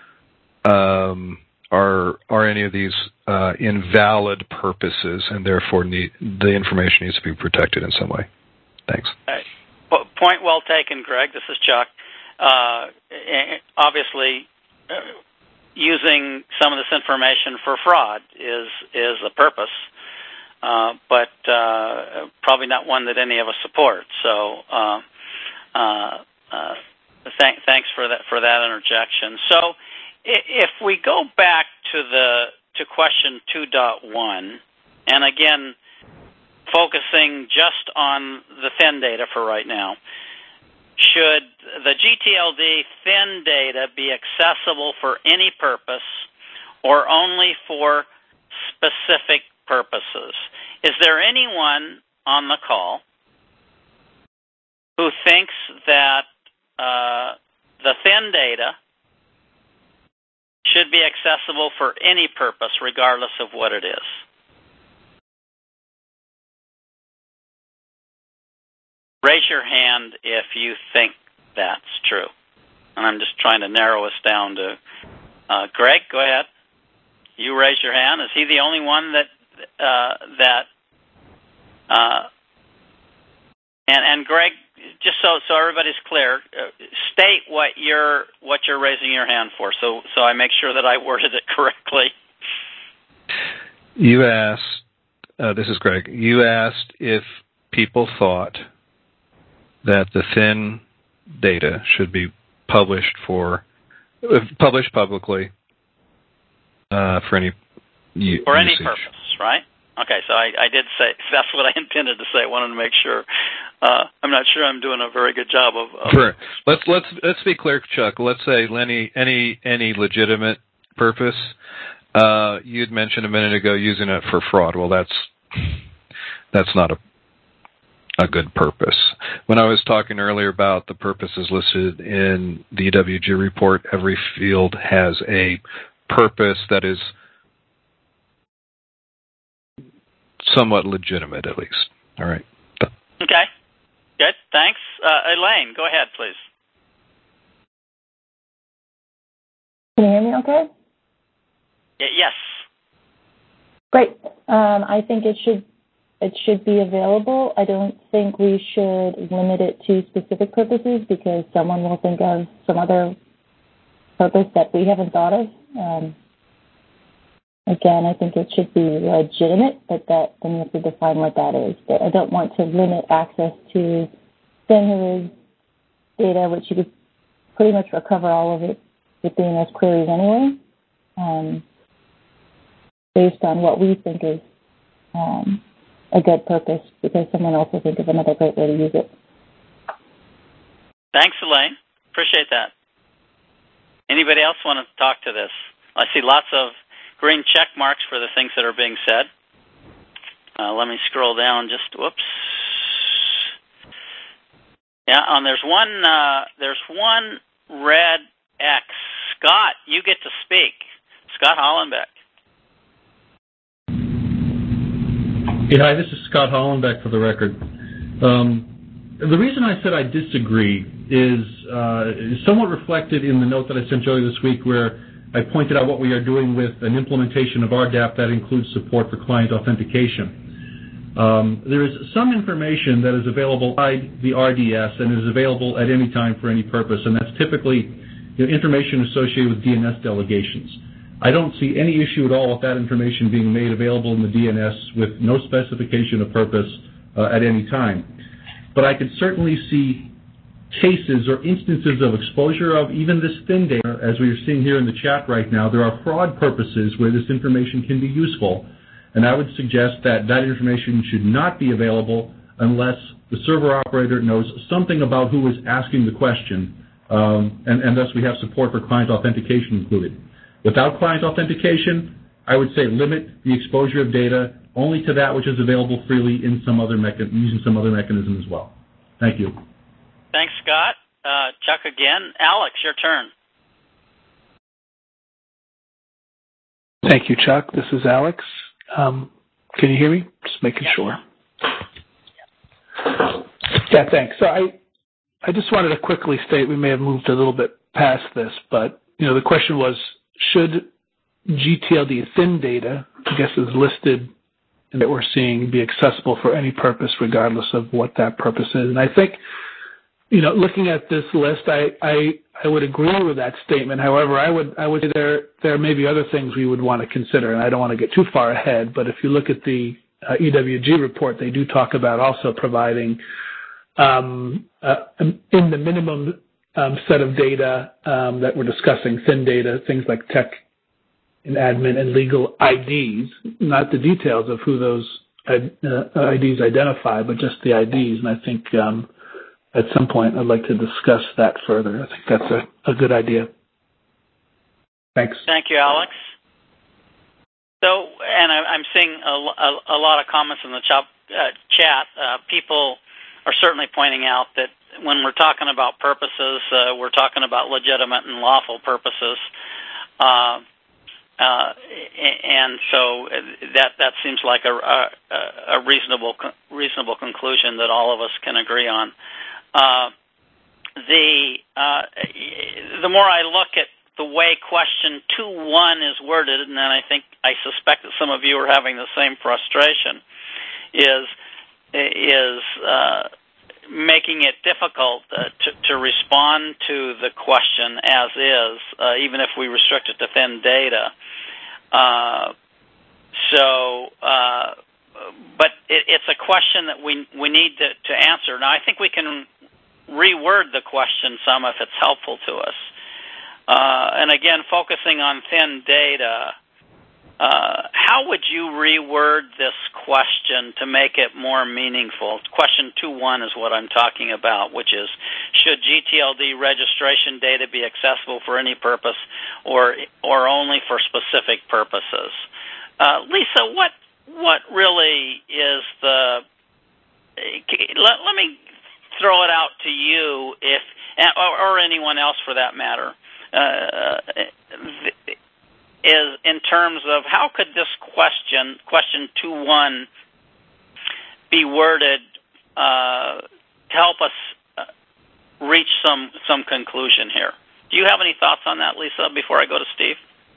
S5: are any of these invalid purposes, and therefore the information needs to be protected in some way? Thanks.
S3: Point well taken, Greg. This is Chuck. Obviously, using some of this information for fraud is a purpose, but probably not one that any of us support. So thanks for that interjection. So if we go back to question 2.1, and again focusing just on the thin data for right now, should the GTLD thin data be accessible for any purpose or only for specific purposes? Is there anyone on the call who thinks that the thin data should be accessible for any purpose, regardless of what it is? Raise your hand if you think that's true. And I'm just trying to narrow us down to Greg. Go ahead. You raise your hand. Is he the only one and Greg, just so everybody's clear, state what you're raising your hand for, so I make sure that I worded it correctly.
S5: You asked. This is Greg. You asked if people thought that the thin data should be published publicly for any usage.
S3: For any purpose, right? Okay, so I did say that's what I intended to say. I wanted to make sure. I'm not sure I'm doing a very good job of.
S5: Sure. Let's be clear, Chuck. Let's say any legitimate purpose. You had mentioned a minute ago using it for fraud. Well, that's not a good purpose. When I was talking earlier about the purposes listed in the EWG report, every field has a purpose that is somewhat legitimate, at least. All right.
S3: Okay. Good. Thanks. Elaine, go ahead, please.
S9: Can you hear me okay?
S3: Yes.
S9: Great. I think it should be available. I don't think we should limit it to specific purposes because someone will think of some other purpose that we haven't thought of. Again, I think it should be legitimate, but then you have to define what that is. But I don't want to limit access to St. data, which you could pretty much recover all of it with DNS queries anyway, based on what we think is a good purpose, because someone else will think of another great way to use it.
S3: Thanks, Elaine. Appreciate that. Anybody else want to talk to this? I see lots of green check marks for the things that are being said. Let me scroll down just, whoops. Yeah, there's one red X. Scott, you get to speak. Scott Hollenbeck.
S10: Yeah, hi, this is Scott Hollenbeck for the record. The reason I said I disagree is somewhat reflected in the note that I sent earlier this week where I pointed out what we are doing with an implementation of RDAP that includes support for client authentication. There is some information that is available by the RDS and is available at any time for any purpose, and that's typically information associated with DNS delegations. I don't see any issue at all with that information being made available in the DNS with no specification of purpose at any time. But I could certainly see cases or instances of exposure of even this thin data, as we are seeing here in the chat right now. There are fraud purposes where this information can be useful, and I would suggest that that information should not be available unless the server operator knows something about who is asking the question, and thus we have support for client authentication included. Without client authentication, I would say limit the exposure of data only to that which is available freely in some other using some other mechanism as well. Thank you.
S3: Thanks, Scott. Chuck again. Alex, your turn.
S11: Thank you, Chuck. This is Alex. Can you hear me? Just making sure. Yeah, thanks. So I just wanted to quickly state, we may have moved a little bit past this, but the question was, should GTLD thin data, I guess is listed and that we're seeing, be accessible for any purpose regardless of what that purpose is? And I think, looking at this list, I would agree with that statement. However, I would say there may be other things we would want to consider, and I don't want to get too far ahead, but if you look at the EWG report, they do talk about also providing in the minimum set of data that we're discussing, thin data, things like tech and admin and legal IDs, not the details of who those IDs identify, but just the IDs. And I think at some point I'd like to discuss that further. I think that's a good idea. Thanks.
S3: Thank you, Alex. So, and I'm seeing a lot of comments in the chat. People are certainly pointing out that when we're talking about purposes, we're talking about legitimate and lawful purposes. And so that seems like a reasonable conclusion that all of us can agree on. The more I look at the way question 2.1 is worded, and then I suspect that some of you are having the same frustration, is making it difficult to respond to the question as is, even if we restrict it to thin data. But it's a question that we need to answer. Now, I think we can reword the question some if it's helpful to us. And again, focusing on thin data, how would you reword this question to make it more meaningful? Question 2.1 is what I'm talking about, which is, should GTLD registration data be accessible for any purpose or only for specific purposes? Lisa, what really is the? Let me throw it out to you, or anyone else for that matter. Is in terms of how could this question 2.1, be worded to help us reach some conclusion here? Do you have any thoughts on that, Lisa, before I go to Steve?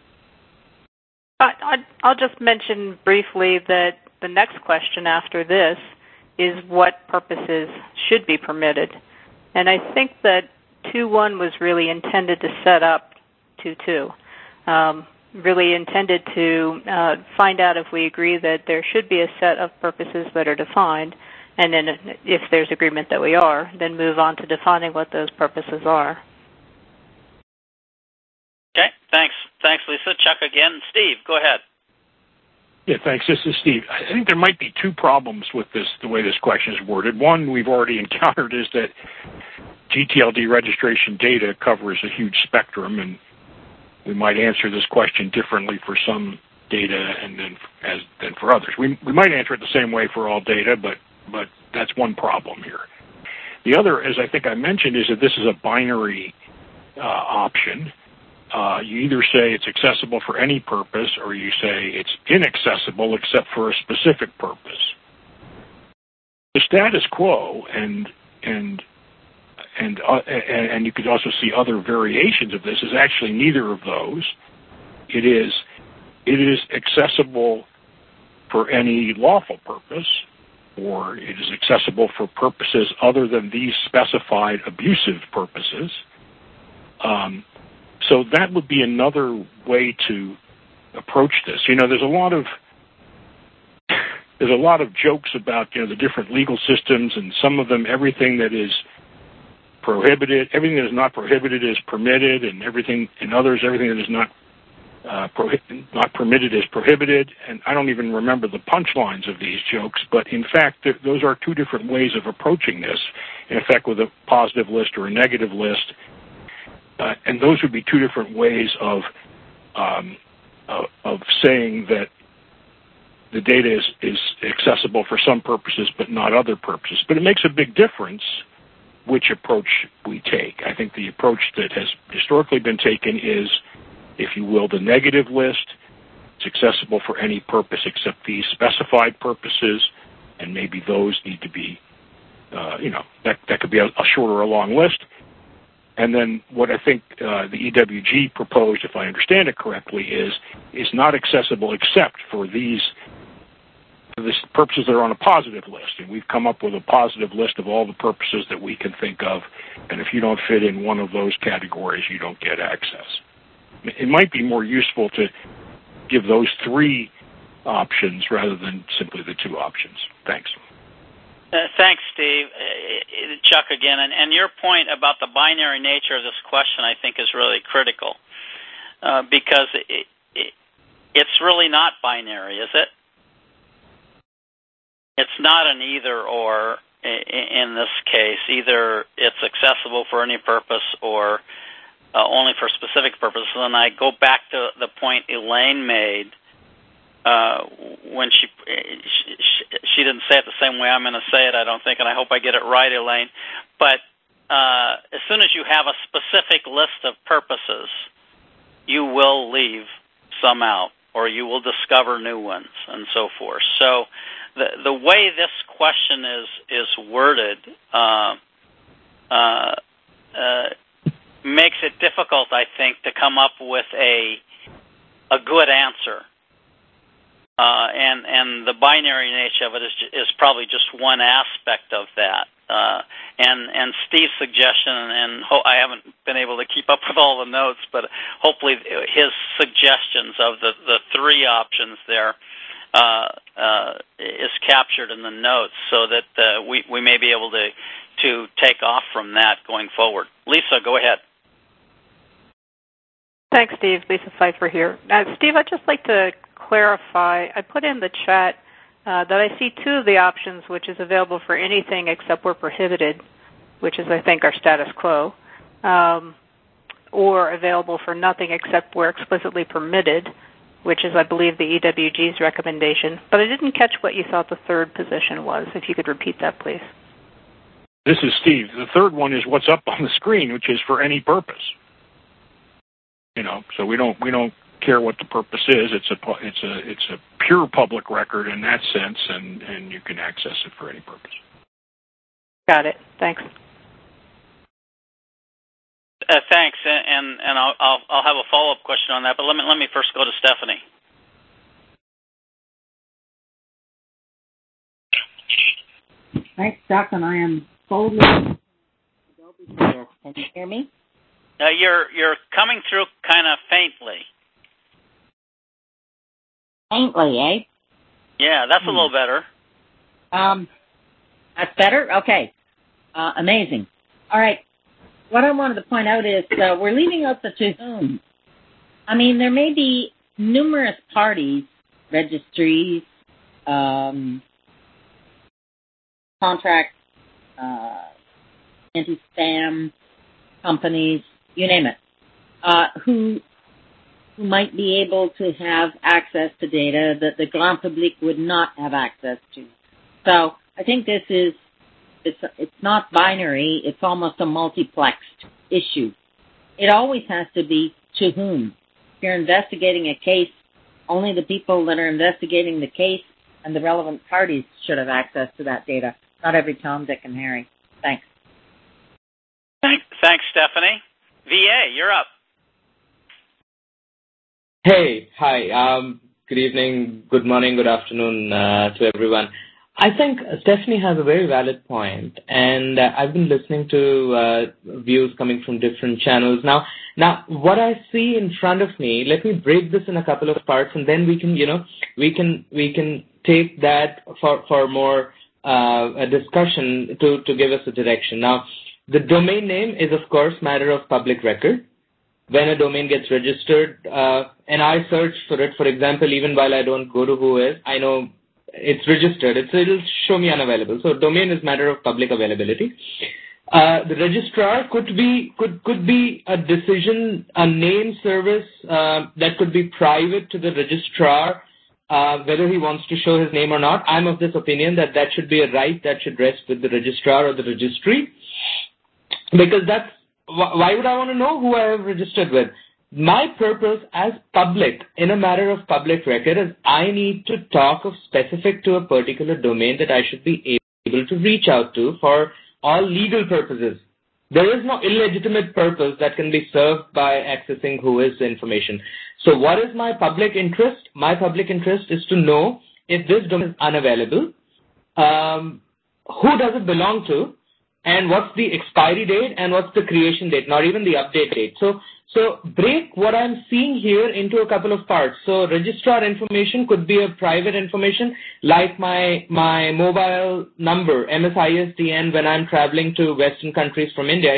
S4: I'll just mention briefly that the next question after this is what purposes should be permitted. And I think that 2.1 was really intended to set up 2.2. Really intended to find out if we agree that there should be a set of purposes that are defined, and then if there's agreement that we are, then move on to defining what those purposes are.
S3: Okay, thanks. Thanks, Lisa. Chuck again. Steve, go ahead.
S6: Yeah, thanks. This is Steve. I think there might be two problems with this, the way this question is worded. One we've already encountered is that GTLD registration data covers a huge spectrum, and we might answer this question differently for some data and than for others. We might answer it the same way for all data, but that's one problem here. The other, as I think I mentioned, is that this is a binary option. You either say it's accessible for any purpose, or you say it's inaccessible except for a specific purpose. The status quo, and you could also see other variations of this, is actually neither of those. It is accessible for any lawful purpose, or it is accessible for purposes other than these specified abusive purposes. So that would be another way to approach this. There's a lot of jokes about the different legal systems, and some of them, everything that is prohibited, everything that is not prohibited is permitted, and everything that is not permitted is prohibited. And I don't even remember the punchlines of these jokes, but in fact, those are two different ways of approaching this. In effect, with a positive list or a negative list. And those would be two different ways of saying that the data is accessible for some purposes but not other purposes. But it makes a big difference which approach we take. I think the approach that has historically been taken is, if you will, the negative list. It's accessible for any purpose except these specified purposes, and maybe those need to be, that could be a short or a long list. And then what I think the EWG proposed, if I understand it correctly, is not accessible except for these purposes that are on a positive list. And we've come up with a positive list of all the purposes that we can think of. And if you don't fit in one of those categories, you don't get access. It might be more useful to give those three options rather than simply the two options. Thanks.
S3: Thanks, Steve. Chuck again. And your point about the binary nature of this question, I think, is really critical because it's really not binary, is it? It's not an either-or in this case. Either it's accessible for any purpose or only for specific purposes. And I go back to the point Elaine made when she didn't say it the same way I'm going to say it, I don't think, and I hope I get it right, Elaine. But as soon as you have a specific list of purposes, you will leave some out, or you will discover new ones, and so forth. So the way this question is worded makes it difficult, I think, to come up with a good answer. And the binary nature of it is probably just one aspect of that. And Steve's suggestion, and I haven't been able to keep up with all the notes, but hopefully his suggestions of the three options there is captured in the notes, so that we may be able to take off from that going forward. Lisa, go ahead.
S4: Thanks, Steve. Lisa Pfeiffer here. Steve, I'd just like to clarify. I put in the chat that I see two of the options, which is available for anything except where prohibited. which is, I think, our status quo, or available for nothing except where explicitly permitted, which is, I believe, the EWG's recommendation. But I didn't catch what you thought the third position was. If you could repeat that, please.
S6: This is Steve. The third one is what's up on the screen, which is for any purpose. So we don't care what the purpose is. It's a pure public record in that sense, and you can access it for any purpose.
S4: Got it. Thanks.
S3: Thanks, and I'll have a follow-up question on that. But let me first go to Stephanie.
S12: Thanks, Doc, and I am boldly Adobe for this. Can you hear me?
S3: You're coming through kind of faintly.
S12: Faintly, eh?
S3: Yeah, that's a little better.
S12: That's better? Okay. Amazing. All right. What I wanted to point out is we're leaving out the to whom. I mean, there may be numerous parties, registries, contract, anti-spam companies, you name it, who might be able to have access to data that the grand public would not have access to. So I think this is, it's not binary, it's almost a multiplexed issue. It always has to be to whom. If you're investigating a case, only the people that are investigating the case and the relevant parties should have access to that data, not every Tom, Dick, and Harry. Thanks.
S3: Thanks, Stephanie. VA, you're up.
S13: Hey, hi. Good evening, good morning, good afternoon to everyone. I think Stephanie has a very valid point, and I've been listening to views coming from different channels. Now, what I see in front of me, let me break this in a couple of parts, and then we can take that for more a discussion to give us a direction. Now, the domain name is, of course, matter of public record. When a domain gets registered, and I search for it, for example, even while I don't go to Whois, I know it's registered. It'll show me unavailable. So domain is matter of public availability. The registrar could be a decision, a name service that could be private to the registrar, whether he wants to show his name or not. I'm of this opinion that should be a right that should rest with the registrar or the registry, because why would I want to know who I have registered with? My purpose as public, in a matter of public record, is I need to talk of specific to a particular domain that I should be able to reach out to for all legal purposes. There is no illegitimate purpose that can be served by accessing Whois information. So what is my public interest? My public interest is to know if this domain is unavailable, who does it belong to, and what's the expiry date and what's the creation date, not even the update date. So break what I'm seeing here into a couple of parts. So registrar information could be a private information, like my mobile number, MSISDN, when I'm traveling to Western countries from India.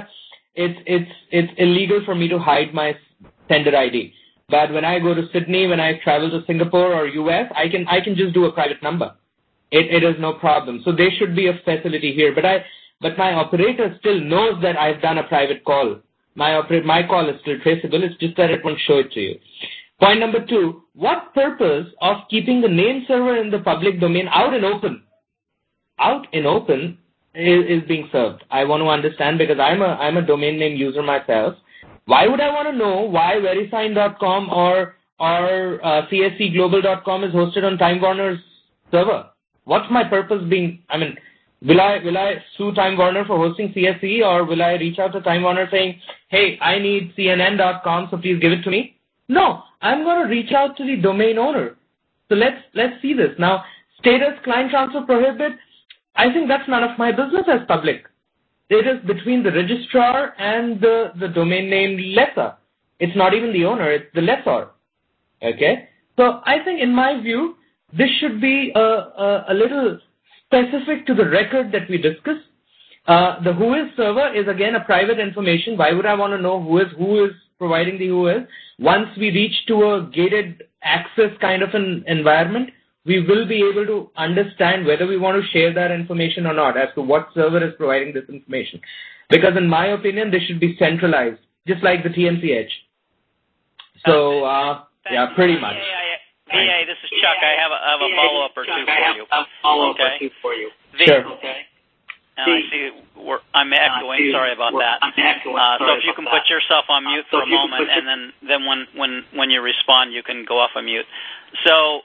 S13: It's illegal for me to hide my sender ID. But when I go to Sydney, when I travel to Singapore or US, I can just do a private number. It is no problem. So there should be a facility here. But my operator still knows that I've done a private call. My call is still traceable. It's just that it won't show it to you. Point number 2, what purpose of keeping the name server in the public domain out in open? Out in open is being served. I want to understand, because I'm a domain name user myself. Why would I want to know why verisign.com or cscglobal.com is hosted on Time Warner's server? What's my purpose being? Will I sue Time Warner for hosting CSE, or will I reach out to Time Warner saying, hey, I need CNN.com, so please give it to me? No, I'm going to reach out to the domain owner. So let's see this. Now, status client transfer prohibit, I think that's none of my business as public. It is between the registrar and the domain name lessor. It's not even the owner, it's the lessor. Okay? So I think, in my view, this should be a little specific to the record that we discussed. The Whois server is, again, a private information. Why would I want to know who is providing the Whois? Once we reach to a gated access kind of an environment, we will be able to understand whether we want to share that information or not as to what server is providing this information. Because in my opinion, this should be centralized, just like the TMCH. So, yeah, pretty much.
S3: VA, this is Chuck. I have a follow-up or two for you.
S13: Sure.
S3: And I see I'm echoing. Sorry about that. So if you can put yourself on mute for a moment, and then when you respond, you can go off of mute. So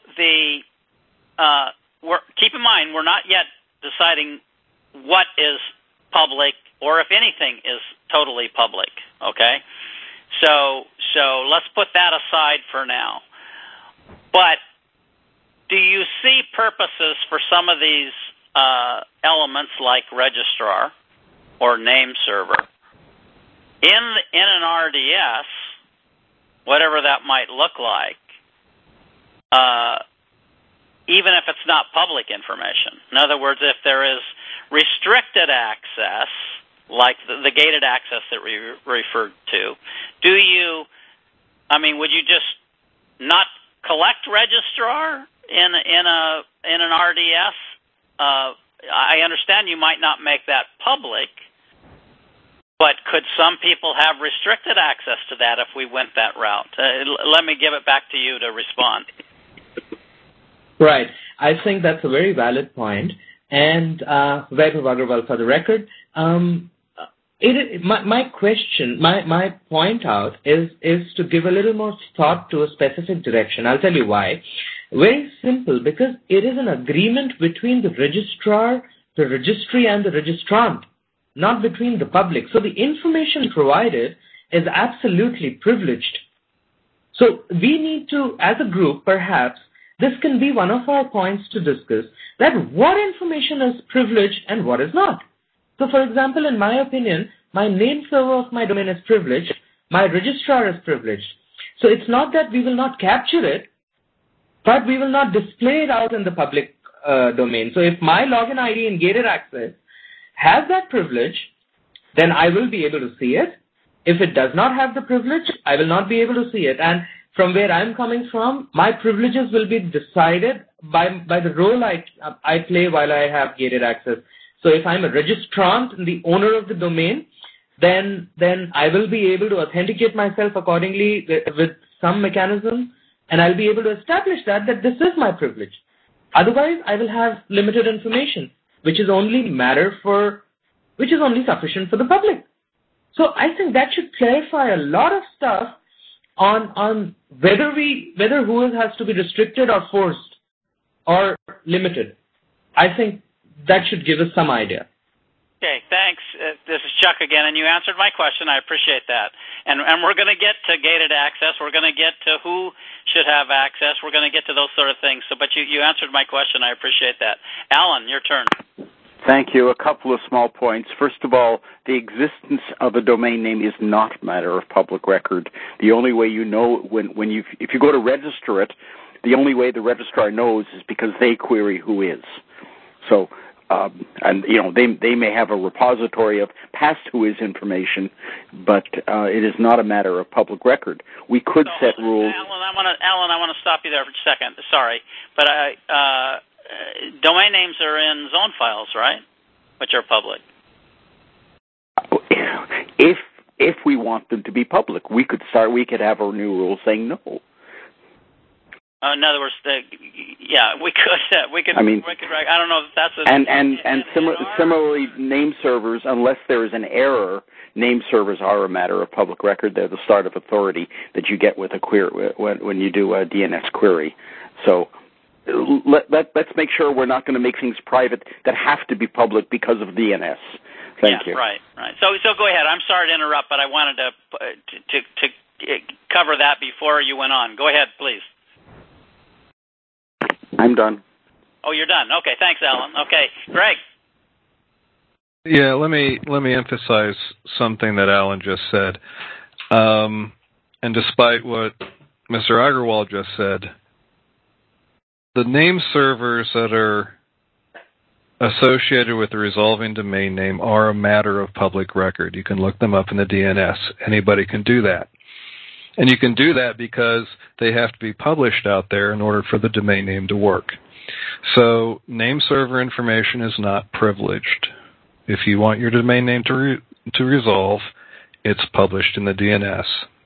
S3: keep in mind, we're not yet deciding what is public or if anything is totally public. Okay. So let's put that aside for now. But do you see purposes for some of these elements like registrar or name server in an RDS, whatever that might look like, even if it's not public information? In other words, if there is restricted access, like the gated access that we referred to, would you just not collect registrar in an RDS? I understand you might not make that public, but could some people have restricted access to that if we went that route? Let me give it back to you to respond.
S13: Right. I think that's a very valid point. And Vaibhav Agrawal, for the record, my point out is to give a little more thought to a specific direction. I'll tell you why. Very simple, because it is an agreement between the registrar, the registry, and the registrant, not between the public. So the information provided is absolutely privileged. So we need to, as a group, perhaps, this can be one of our points to discuss, that what information is privileged and what is not. So, for example, in my opinion, my name server of my domain is privileged, my registrar is privileged. So it's not that we will not capture it, but we will not display it out in the public domain. So if my login ID in gated access has that privilege, then I will be able to see it. If it does not have the privilege, I will not be able to see it. And from where I'm coming from, my privileges will be decided by the role I play while I have gated access. So if I'm a registrant and the owner of the domain, then I will be able to authenticate myself accordingly with some mechanism, and I'll be able to establish that this is my privilege. Otherwise, I will have limited information, which is only sufficient for the public. So I think that should clarify a lot of stuff on whether who has to be restricted or forced or limited. I think that should give us some idea.
S3: Okay, thanks. This is Chuck again, and you answered my question. I appreciate that. And we're going to get to gated access. We're going to get to who should have access. We're going to get to those sort of things. But you answered my question. I appreciate that. Alan, your turn.
S1: Thank you. A couple of small points. First of all, the existence of a domain name is not a matter of public record. The only way you know if you go to register it, the only way the registrar knows is because they query who is. So, they may have a repository of past whois information, but it is not a matter of public record. We could set rules.
S3: Alan, I want to stop you there for a second. Sorry, but domain names are in zone files, right? Which are public.
S1: If we want them to be public, we could have a new rule saying no.
S3: In other words, we could. I don't know if that's
S1: similarly, name servers, unless there is an error, name servers are a matter of public record. They're the start of authority that you get with a query when you do a DNS query. So let's make sure we're not going to make things private that have to be public because of DNS. Thank you.
S3: Right. So go ahead. I'm sorry to interrupt, but I wanted to cover that before you went on. Go ahead, please.
S1: I'm done.
S3: Oh, you're done. Okay, thanks, Alan. Okay, Greg.
S5: Yeah, let me emphasize something that Alan just said. And despite what Mr. Agrawal just said, the name servers that are associated with the resolving domain name are a matter of public record. You can look them up in the DNS. Anybody can do that. And you can do that because they have to be published out there in order for the domain name to work. So name server information is not privileged. If you want your domain name to resolve, it's published in the DNS.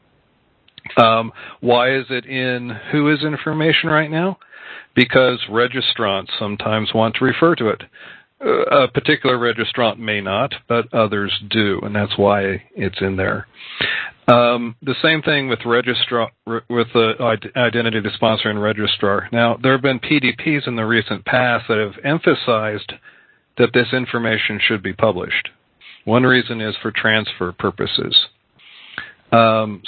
S5: Why is it in WHOIS information right now? Because registrants sometimes want to refer to it. A particular registrant may not, but others do, and that's why it's in there. The same thing with the identity of the sponsor and registrar. Now, there have been PDPs in the recent past that have emphasized that this information should be published. One reason is for transfer purposes. If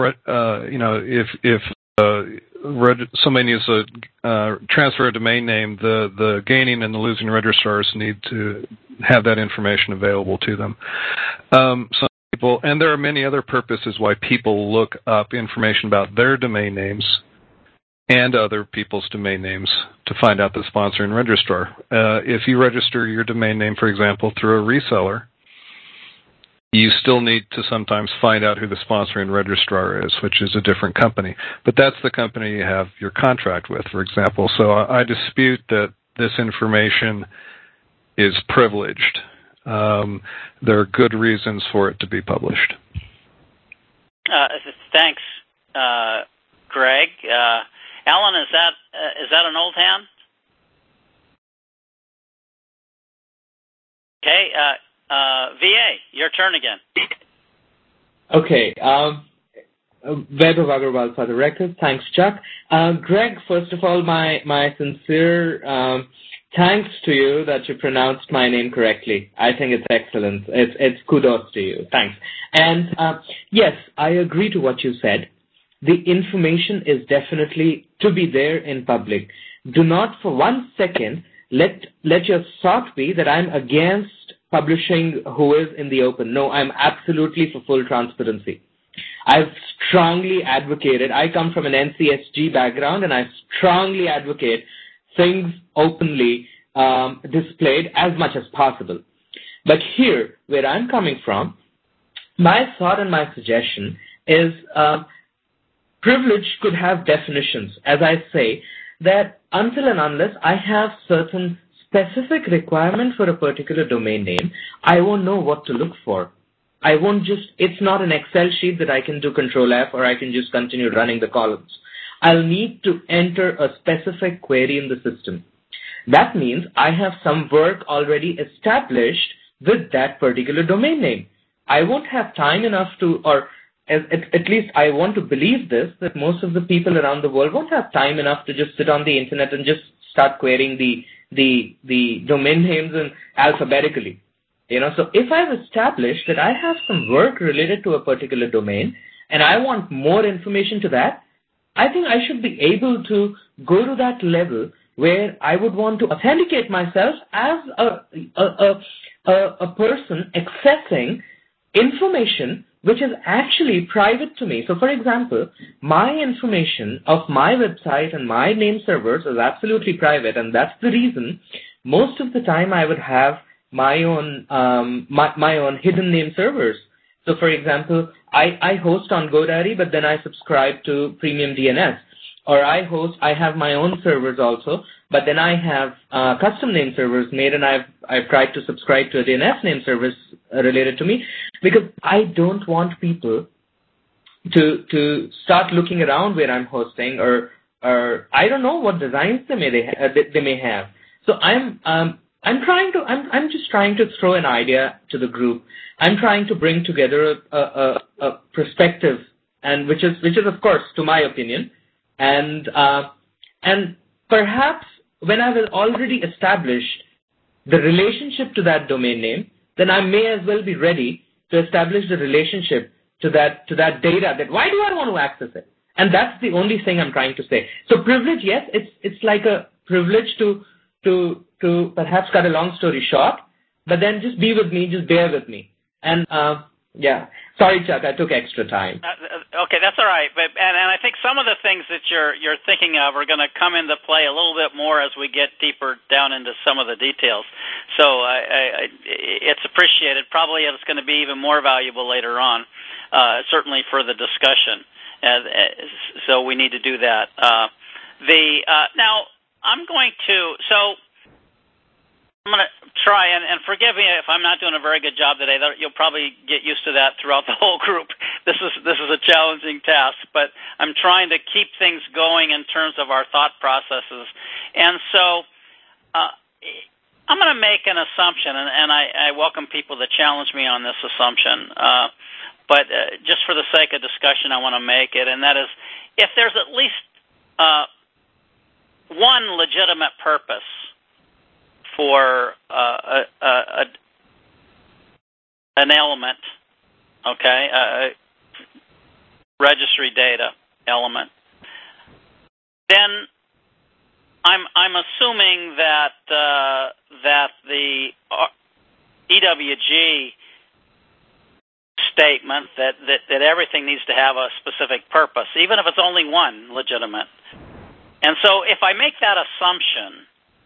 S5: somebody needs to transfer a domain name, the gaining and the losing registrars need to have that information available to them. Some people, and there are many other purposes why people look up information about their domain names and other people's domain names to find out the sponsor and registrar. If you register your domain name, for example, through a reseller, you still need to sometimes find out who the sponsor and registrar is, which is a different company. But that's the company you have your contract with, for example. So I dispute that this information is privileged. There are good reasons for it to be published.
S3: Thanks, Greg. Alan, is that an old hand? Okay. VA, your turn again.
S13: Okay. Vaibhav Agarwal for the record. Thanks, Chuck. Greg, first of all, my sincere thanks to you that you pronounced my name correctly. I think it's excellent. It's kudos to you. Thanks. And yes, I agree to what you said. The information is definitely to be there in public. Do not for 1 second let your thought be that I'm against publishing WHOIS in the open. No, I'm absolutely for full transparency. I've strongly advocated, I come from an NCSG background, and I strongly advocate things openly displayed as much as possible. But here, where I'm coming from, my thought and my suggestion is privilege could have definitions, as I say, that until and unless I have certain specific requirement for a particular domain name, I won't know what to look for. It's not an Excel sheet that I can do Control F or I can just continue running the columns. I'll need to enter a specific query in the system. That means I have some work already established with that particular domain name. I won't have time enough to, or at least I want to believe this, that most of the people around the world won't have time enough to just sit on the internet and just start querying the domain names and alphabetically. So if I've established that I have some work related to a particular domain and I want more information to that, I think I should be able to go to that level where I would want to authenticate myself as a person accessing information which is actually private to me. So, for example, my information of my website and my name servers is absolutely private, and that's the reason most of the time I would have my own my own hidden name servers. So, for example, I host on GoDaddy, but then I subscribe to Premium DNS, or I have my own servers also, but then I have custom name servers made, and I've tried to subscribe to a DNS name service related to me, because I don't want people to start looking around where I'm hosting, or I don't know what designs they may have. So I'm just trying to throw an idea to the group. I'm trying to bring together a perspective, and which is of course, to my opinion, and perhaps when I will already establish the relationship to that domain name, then I may as well be ready to establish the relationship to that data. That why do I want to access it? And that's the only thing I'm trying to say. So privilege, yes, it's like a privilege to perhaps cut a long story short, but then just be with me, just bear with me. And yeah, sorry, Chuck, I took extra time.
S3: Okay, that's all right. But and I think some of the things that you're thinking of are going to come into play a little bit more as we get deeper down into some of the details. So it's appreciated. Probably it's going to be even more valuable later on, certainly for the discussion. So we need to do that. Now, I'm going to try, and forgive me if I'm not doing a very good job today. You'll probably get used to that throughout the whole group. This is a challenging task, but I'm trying to keep things going in terms of our thought processes. And so I'm going to make an assumption, and I welcome people to challenge me on this assumption. But just for the sake of discussion, I want to make it, and that is, if there's at least one legitimate purpose for an element, okay, registry data element, then I'm assuming that the EWG statement that everything needs to have a specific purpose, even if it's only one legitimate. And so if I make that assumption,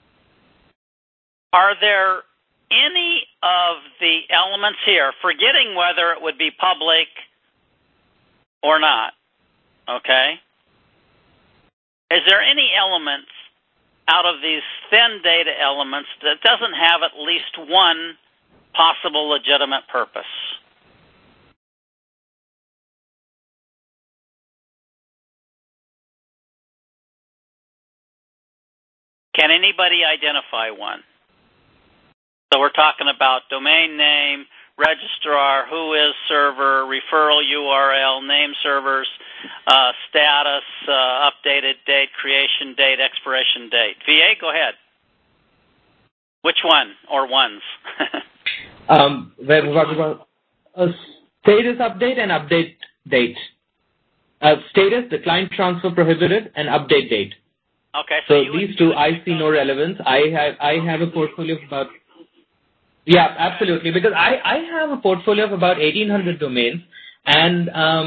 S3: are there any of the elements here, forgetting whether it would be public or not, okay, is there any elements out of these thin data elements that doesn't have at least one possible legitimate purpose? Can anybody identify one? So we're talking about domain name, registrar, who is server, referral URL, name servers, status, updated date, creation date, expiration date. VA, go ahead. Which one or ones?
S13: We're talking about status update and update date. Status, the client transfer prohibited, and update date.
S3: Okay.
S13: So these two, I see no relevance. I have a portfolio of about... Yeah, absolutely. Because I have a portfolio of about 1,800 domains, and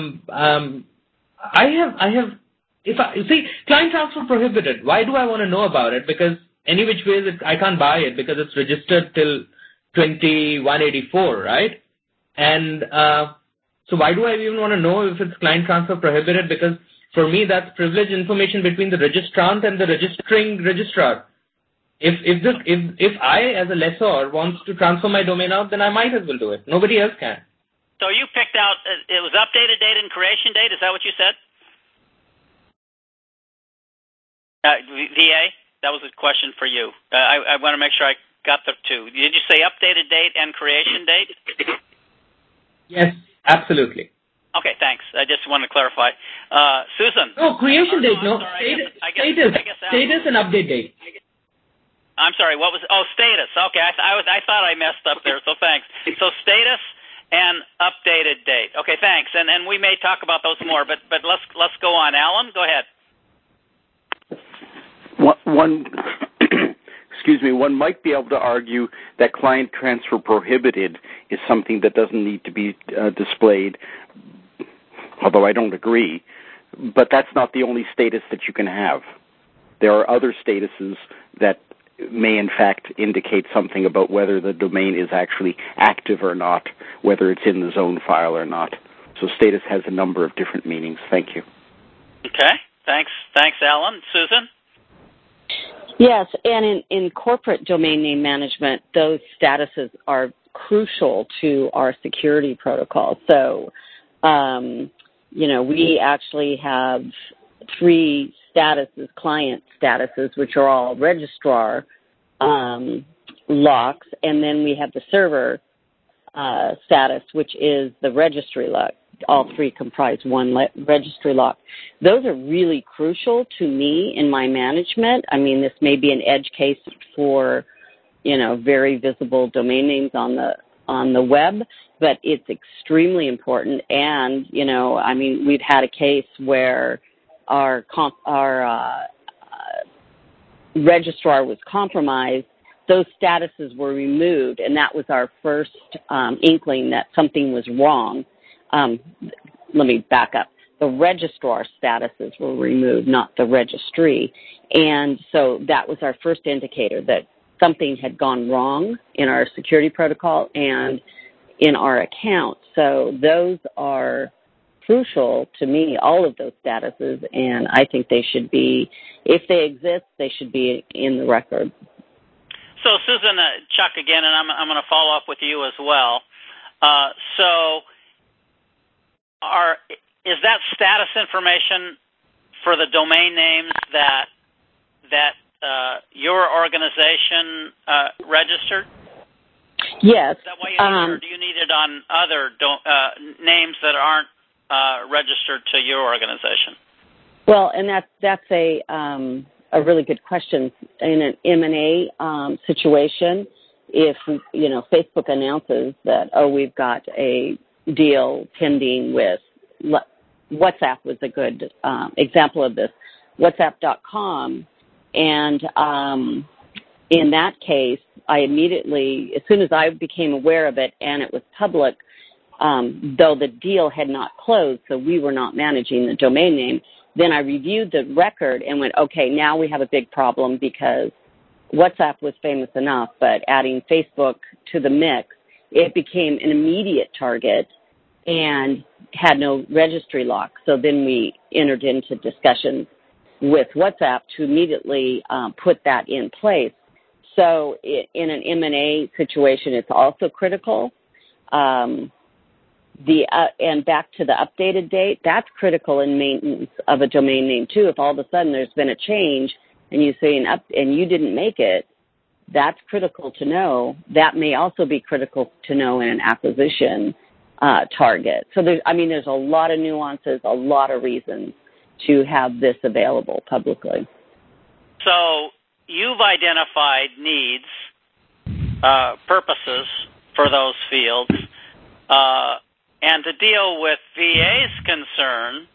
S13: client transfer prohibited. Why do I want to know about it? Because any which ways I can't buy it because it's registered till 2184, right? And so why do I even want to know if it's client transfer prohibited? Because for me, that's privileged information between the registrant and the registering registrar. If I, as a lessor, wants to transfer my domain out, then I might as well do it. Nobody else can.
S3: So you picked out, it was updated date and creation date, is that what you said? VA, that was a question for you. I want to make sure I got the two. Did you say updated date and creation date?
S13: Yes, absolutely.
S3: Okay, thanks. I just want to clarify. Susan?
S13: No, creation date, no. Status and update date.
S3: I'm sorry, what was it? Oh, status. Okay, I thought I messed up there, so thanks. So status and updated date. Okay, thanks. And we may talk about those more, but let's go on. Alan, go ahead.
S1: One might be able to argue that client transfer prohibited is something that doesn't need to be displayed, although I don't agree. But that's not the only status that you can have. There are other statuses that may in fact indicate something about whether the domain is actually active or not, whether it's in the zone file or not. So status has a number of different meanings. Thank you.
S3: Okay. Thanks, Alan. Susan?
S7: Yes, and in corporate domain name management, those statuses are crucial to our security protocol. So, we actually have 3 statuses, client statuses, which are all registrar locks, and then we have the server status, which is the registry lock. All 3 comprise one registry lock. Those are really crucial to me in my management. I mean, this may be an edge case for, very visible domain names on the web, but it's extremely important. And, we've had a case where our registrar was compromised. Those statuses were removed, and that was our first inkling that something was wrong. Let me back up. The registrar statuses were removed, not the registry. And so that was our first indicator that something had gone wrong in our security protocol and in our account. So those are crucial to me, all of those statuses, and I think they should be, if they exist, they should be in the record.
S3: So, Susan, Chuck again, and I'm going to follow up with you as well. Is that status information for the domain names that your organization registered?
S7: Yes.
S3: Is that why you need it, or do you need it on other names that aren't registered to your organization?
S7: Well, and that's a really good question. In an M&A situation, if Facebook announces that, we've got a deal pending with WhatsApp was a good example of this, WhatsApp.com, and in that case, I immediately, as soon as I became aware of it and it was public, though the deal had not closed, so we were not managing the domain name, then I reviewed the record and went, okay, now we have a big problem because WhatsApp was famous enough, but adding Facebook to the mix, it became an immediate target and had no registry lock. So then we entered into discussions with WhatsApp to immediately put that in place. So in an M&A situation, it's also critical. And back to the updated date, that's critical in maintenance of a domain name too. If all of a sudden there's been a change and you say and you didn't make it, that's critical to know. That may also be critical to know in an acquisition target. So there's a lot of nuances, a lot of reasons to have this available publicly.
S3: So you've identified needs, purposes for those fields, and to deal with VA's concern,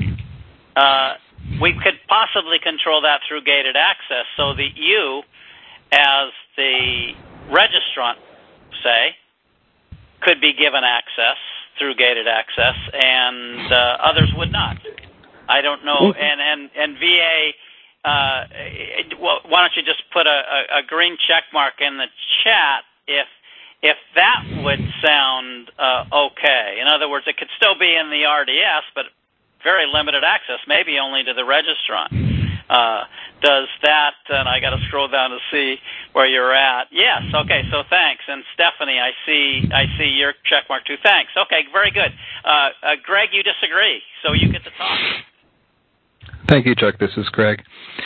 S3: we could possibly control that through gated access so that you, as the registrant, say, could be given access through gated access, and others would not. I don't know. And VA, why don't you just put a green check mark in the chat if that would sound okay. In other words, it could still be in the RDS, but very limited access, maybe only to the registrant. Does that, and I got to scroll down to see where you're at. Yes, okay, so thanks. And Stephanie, I see your check mark too. Thanks. Okay, very good. Greg, you disagree, so you get to talk.
S5: Thank you, Chuck. This is Greg.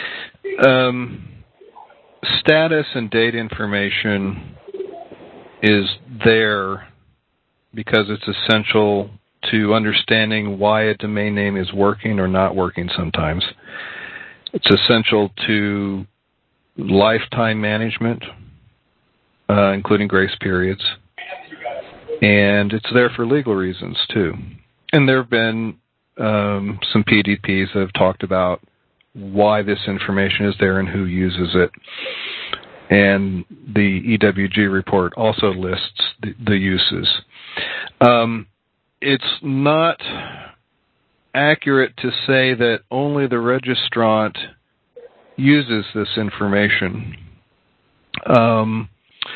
S5: Status and date information is there because it's essential to understanding why a domain name is working or not working sometimes. It's essential to lifetime management, including grace periods. And it's there for legal reasons, too. And there have been some PDPs that have talked about why this information is there and who uses it. And the EWG report also lists the uses. It's not accurate to say that only the registrant uses this information.
S3: But hold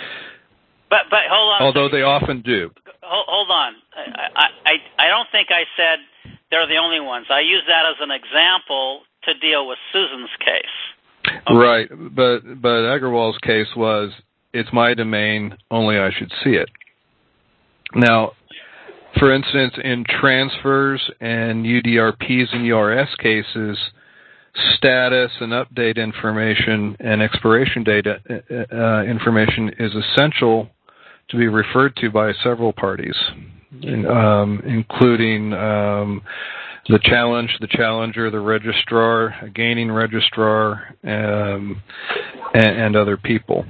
S3: on.
S5: Although they often do.
S3: Hold on. I don't think I said they're the only ones. I use that as an example to deal with Susan's case. Okay.
S5: Right, but Agarwal's case was, it's my domain, only I should see it. Now, for instance, in transfers and UDRPs and URS cases, status and update information and expiration data information is essential to be referred to by several parties, including the challenger, the registrar, a gaining registrar, and other people.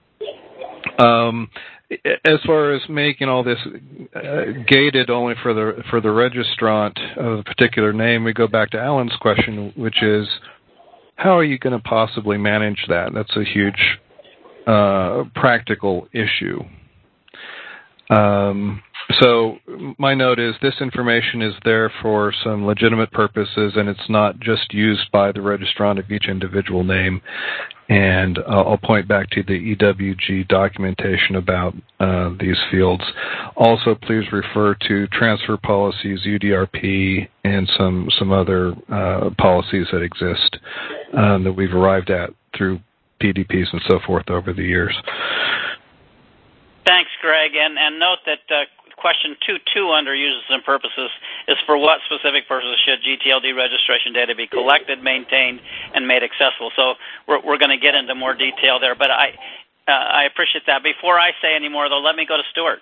S5: As far as making all this gated only for the registrant of a particular name, we go back to Alan's question, which is, how are you going to possibly manage that? That's a huge practical issue. So my note is this information is there for some legitimate purposes, and it's not just used by the registrant of each individual name. And I'll point back to the EWG documentation about these fields. Also, please refer to transfer policies, UDRP, and some other policies that exist that we've arrived at through PDPs and so forth over the years.
S3: Thanks, Greg. And note that question 2.2 under uses and purposes is for what specific purposes should GTLD registration data be collected, maintained, and made accessible. So we're going to get into more detail there, but I appreciate that. Before I say any more, though, let me go to Stuart.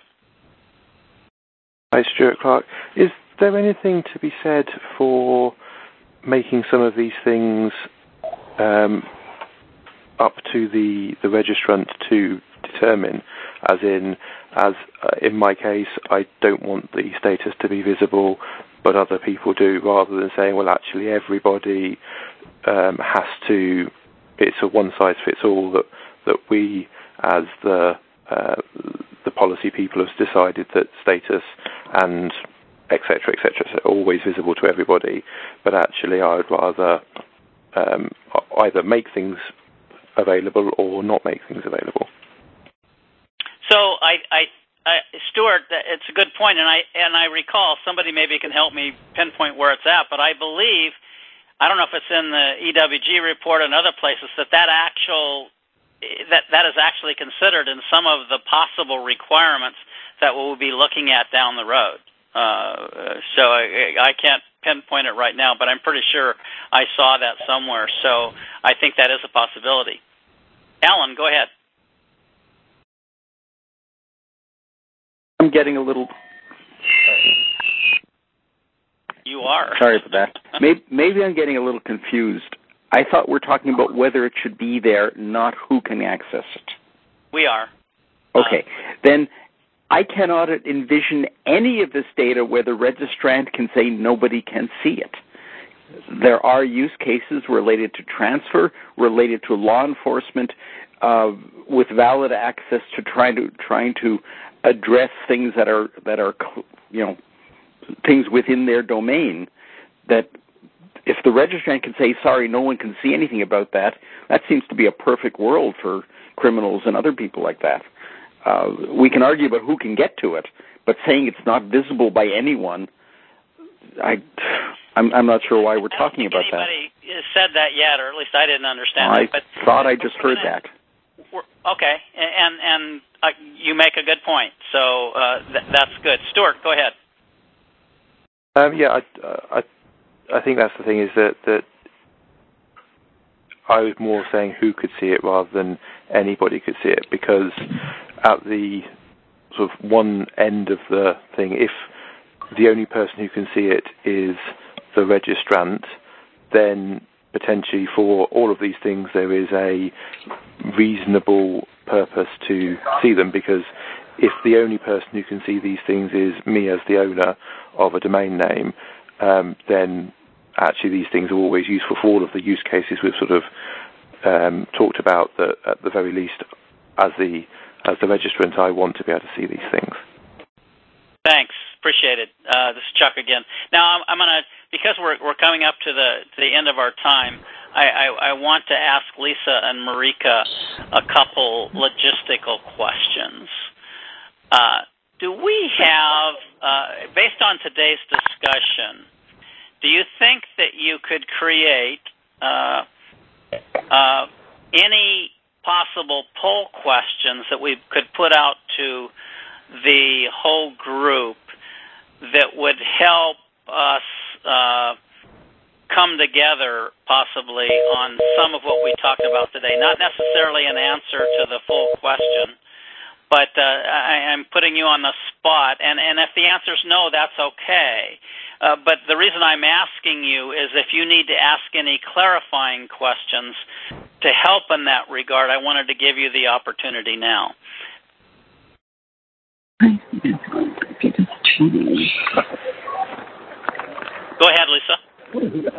S14: Hi, Stuart Clark. Is there anything to be said for making some of these things up to the registrant to determine, as in my case, I don't want the status to be visible, but other people do, rather than saying, well, actually everybody has to, it's a one-size-fits-all, that we, as the policy people, have decided that status and et cetera, so always visible to everybody, but actually I would rather either make things available or not make things available.
S3: So Stuart, it's a good point, and I recall, somebody maybe can help me pinpoint where it's at, but I believe, I don't know if it's in the EWG report and other places, that is actually considered in some of the possible requirements that we'll be looking at down the road. So I can't pinpoint it right now, but I'm pretty sure I saw that somewhere. So I think that is a possibility. Alan, go ahead.
S1: I'm getting a little...
S3: You are.
S1: Sorry for that. Maybe I'm getting a little confused. I thought we're talking about whether it should be there, not who can access it.
S3: We are.
S1: Okay. Then I cannot envision any of this data where the registrant can say nobody can see it. There are use cases related to transfer, related to law enforcement, with valid access to trying to address things that are things within their domain. That if the registrant can say, sorry, no one can see anything about that, that seems to be a perfect world for criminals and other people like that. We can argue about who can get to it, but saying it's not visible by anyone, I'm not sure why we're talking about that.
S3: Anybody said that yet, or at least I didn't understand
S1: it. I thought I just heard that.
S3: Okay, and you make a good point, so that's good. Stuart, go ahead.
S14: I think that's the thing, is that I was more saying who could see it rather than anybody could see it, because at the sort of one end of the thing, if the only person who can see it is the registrant, then potentially for all of these things there is a reasonable purpose to see them, because if the only person who can see these things is me as the owner of a domain name, then actually these things are always useful for all of the use cases we've sort of talked about, that at the very least as the registrant I want to be able to see these things.
S3: Thanks. Appreciate it. This is Chuck again. Now I'm going to, because we're coming up to the end of our time, I want to ask Lisa and Marika a couple logistical questions. Do we have, based on today's discussion, do you think that you could create any possible poll questions that we could put out to the whole group that would help us come together possibly on some of what we talked about today? Not necessarily an answer to the full question, but I'm putting you on the spot. And if the answer is no, that's okay. But the reason I'm asking you is if you need to ask any clarifying questions to help in that regard, I wanted to give you the opportunity now. Go ahead, Lisa.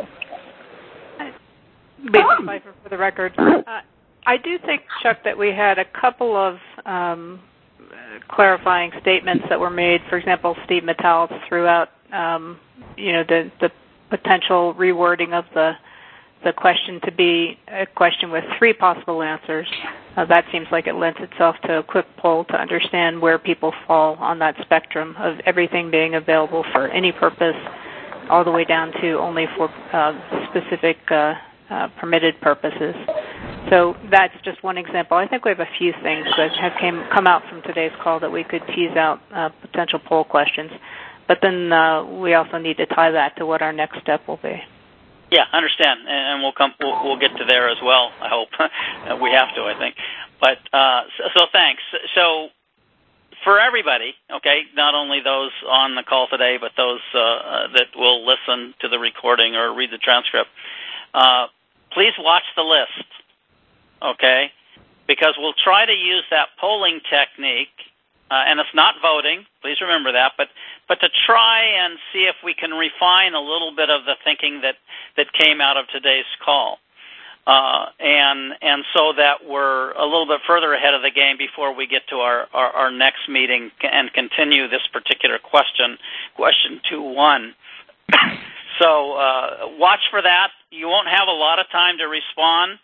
S4: Lisa Pfeiffer for the record. I do think, Chuck, that we had a couple of clarifying statements that were made. For example, Steve Metals threw out, the potential rewording of the question to be a question with 3 possible answers. That seems like it lends itself to a quick poll to understand where people fall on that spectrum of everything being available for any purpose, all the way down to only for specific permitted purposes. So that's just one example. I think we have a few things that have come out from today's call that we could tease out potential poll questions. But then we also need to tie that to what our next step will be.
S3: Yeah, I understand, and we'll get to there as well. I hope we have to. I think, but so thanks. So for everybody, okay, not only those on the call today, but those that will listen to the recording or read the transcript, please watch the list, okay, because we'll try to use that polling technique, and it's not voting. Please remember that, but to try and see if we can refine a little bit of the thinking that came out of today's call, and so that we're a little bit further ahead of the game before we get to our next meeting and continue this particular question 2-1. So watch for that. You won't have a lot of time to respond.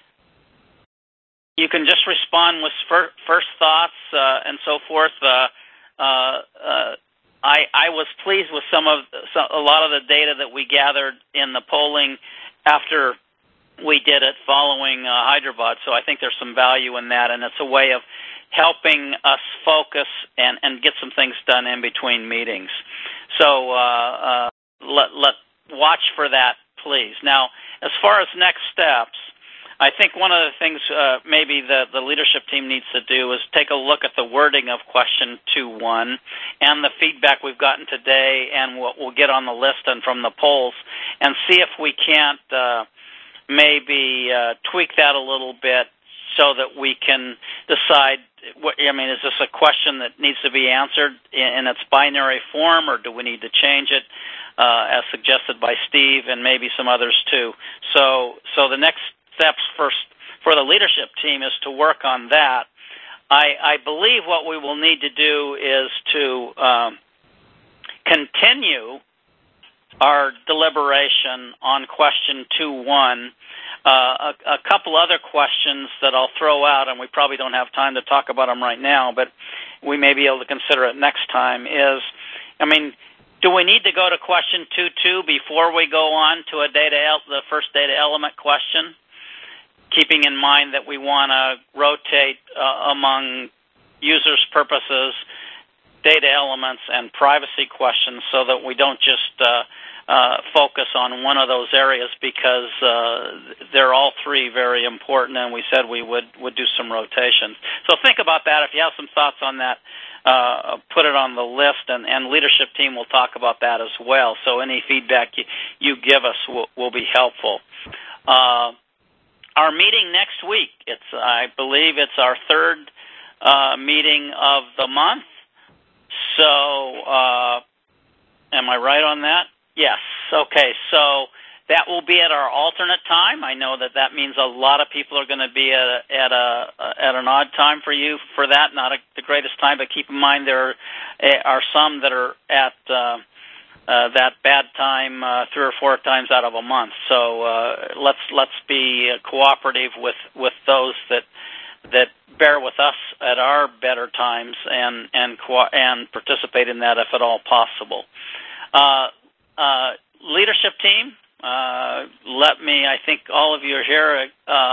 S3: You can just respond with first thoughts and so forth. I was pleased with a lot of the data that we gathered in the polling after we did it following Hyderabad, so I think there's some value in that, and it's a way of helping us focus and get some things done in between meetings. So let watch for that, please. Now, as far as next steps, I think one of the things maybe the leadership team needs to do is take a look at the wording of question 2-1 and the feedback we've gotten today and what we'll get on the list and from the polls, and see if we can't maybe tweak that a little bit so that we can decide, is this a question that needs to be answered in its binary form, or do we need to change it as suggested by Steve and maybe some others too? So the next steps first for the leadership team is to work on that. I believe what we will need to do is to continue our deliberation on question 2-1. A couple other questions that I'll throw out, and we probably don't have time to talk about them right now, but we may be able to consider it next time, is, do we need to go to question 2-2 before we go on to the first data element question? Keeping in mind that we want to rotate among users' purposes, data elements, and privacy questions so that we don't just focus on one of those areas, because they're all 3 very important, and we said we would do some rotations. So think about that. If you have some thoughts on that, put it on the list, and leadership team will talk about that as well. So any feedback you give us will be helpful. Our meeting next week, I believe it's our 3rd meeting of the month. So am I right on that? Yes. Okay. So that will be at our alternate time. I know that means a lot of people are going to be at an odd time for you for that, not the greatest time, but keep in mind there are some that are at that bad time 3 or 4 times out of a month. So let's be cooperative with those that bear with us at our better times and participate in that if at all possible. Leadership team, I think all of you are here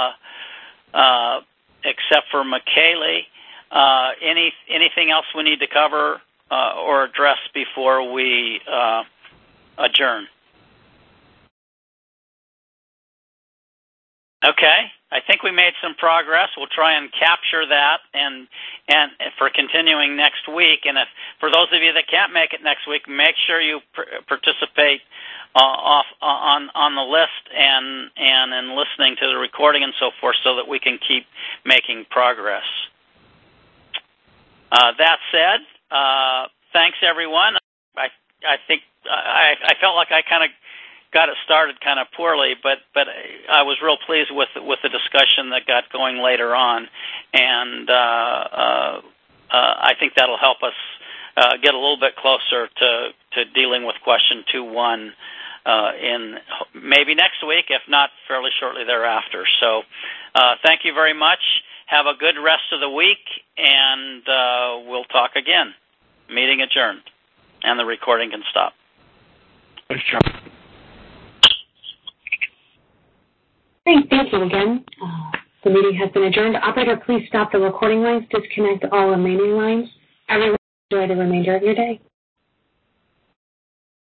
S3: except for McKaylee. Anything else we need to cover or address before we adjourn? Okay, I think we made some progress. We'll try and capture that and for continuing next week. And if for those of you that can't make it next week, make sure you participate on the list and in listening to the recording and so forth, so that we can keep making progress. That said, thanks everyone. I think I felt like I kind of got it started kind of poorly, but I was real pleased with the discussion that got going later on, and I think that'll help us get a little bit closer to dealing with question 2.1 in maybe next week, if not fairly shortly thereafter. So thank you very much. Have a good rest of the week, and we'll talk again. Meeting adjourned, and the recording can stop.
S6: Thanks, John.
S2: Thank you again. The meeting has been adjourned. Operator, please stop the recording lines, disconnect all remaining lines. Everyone enjoy the remainder of your day.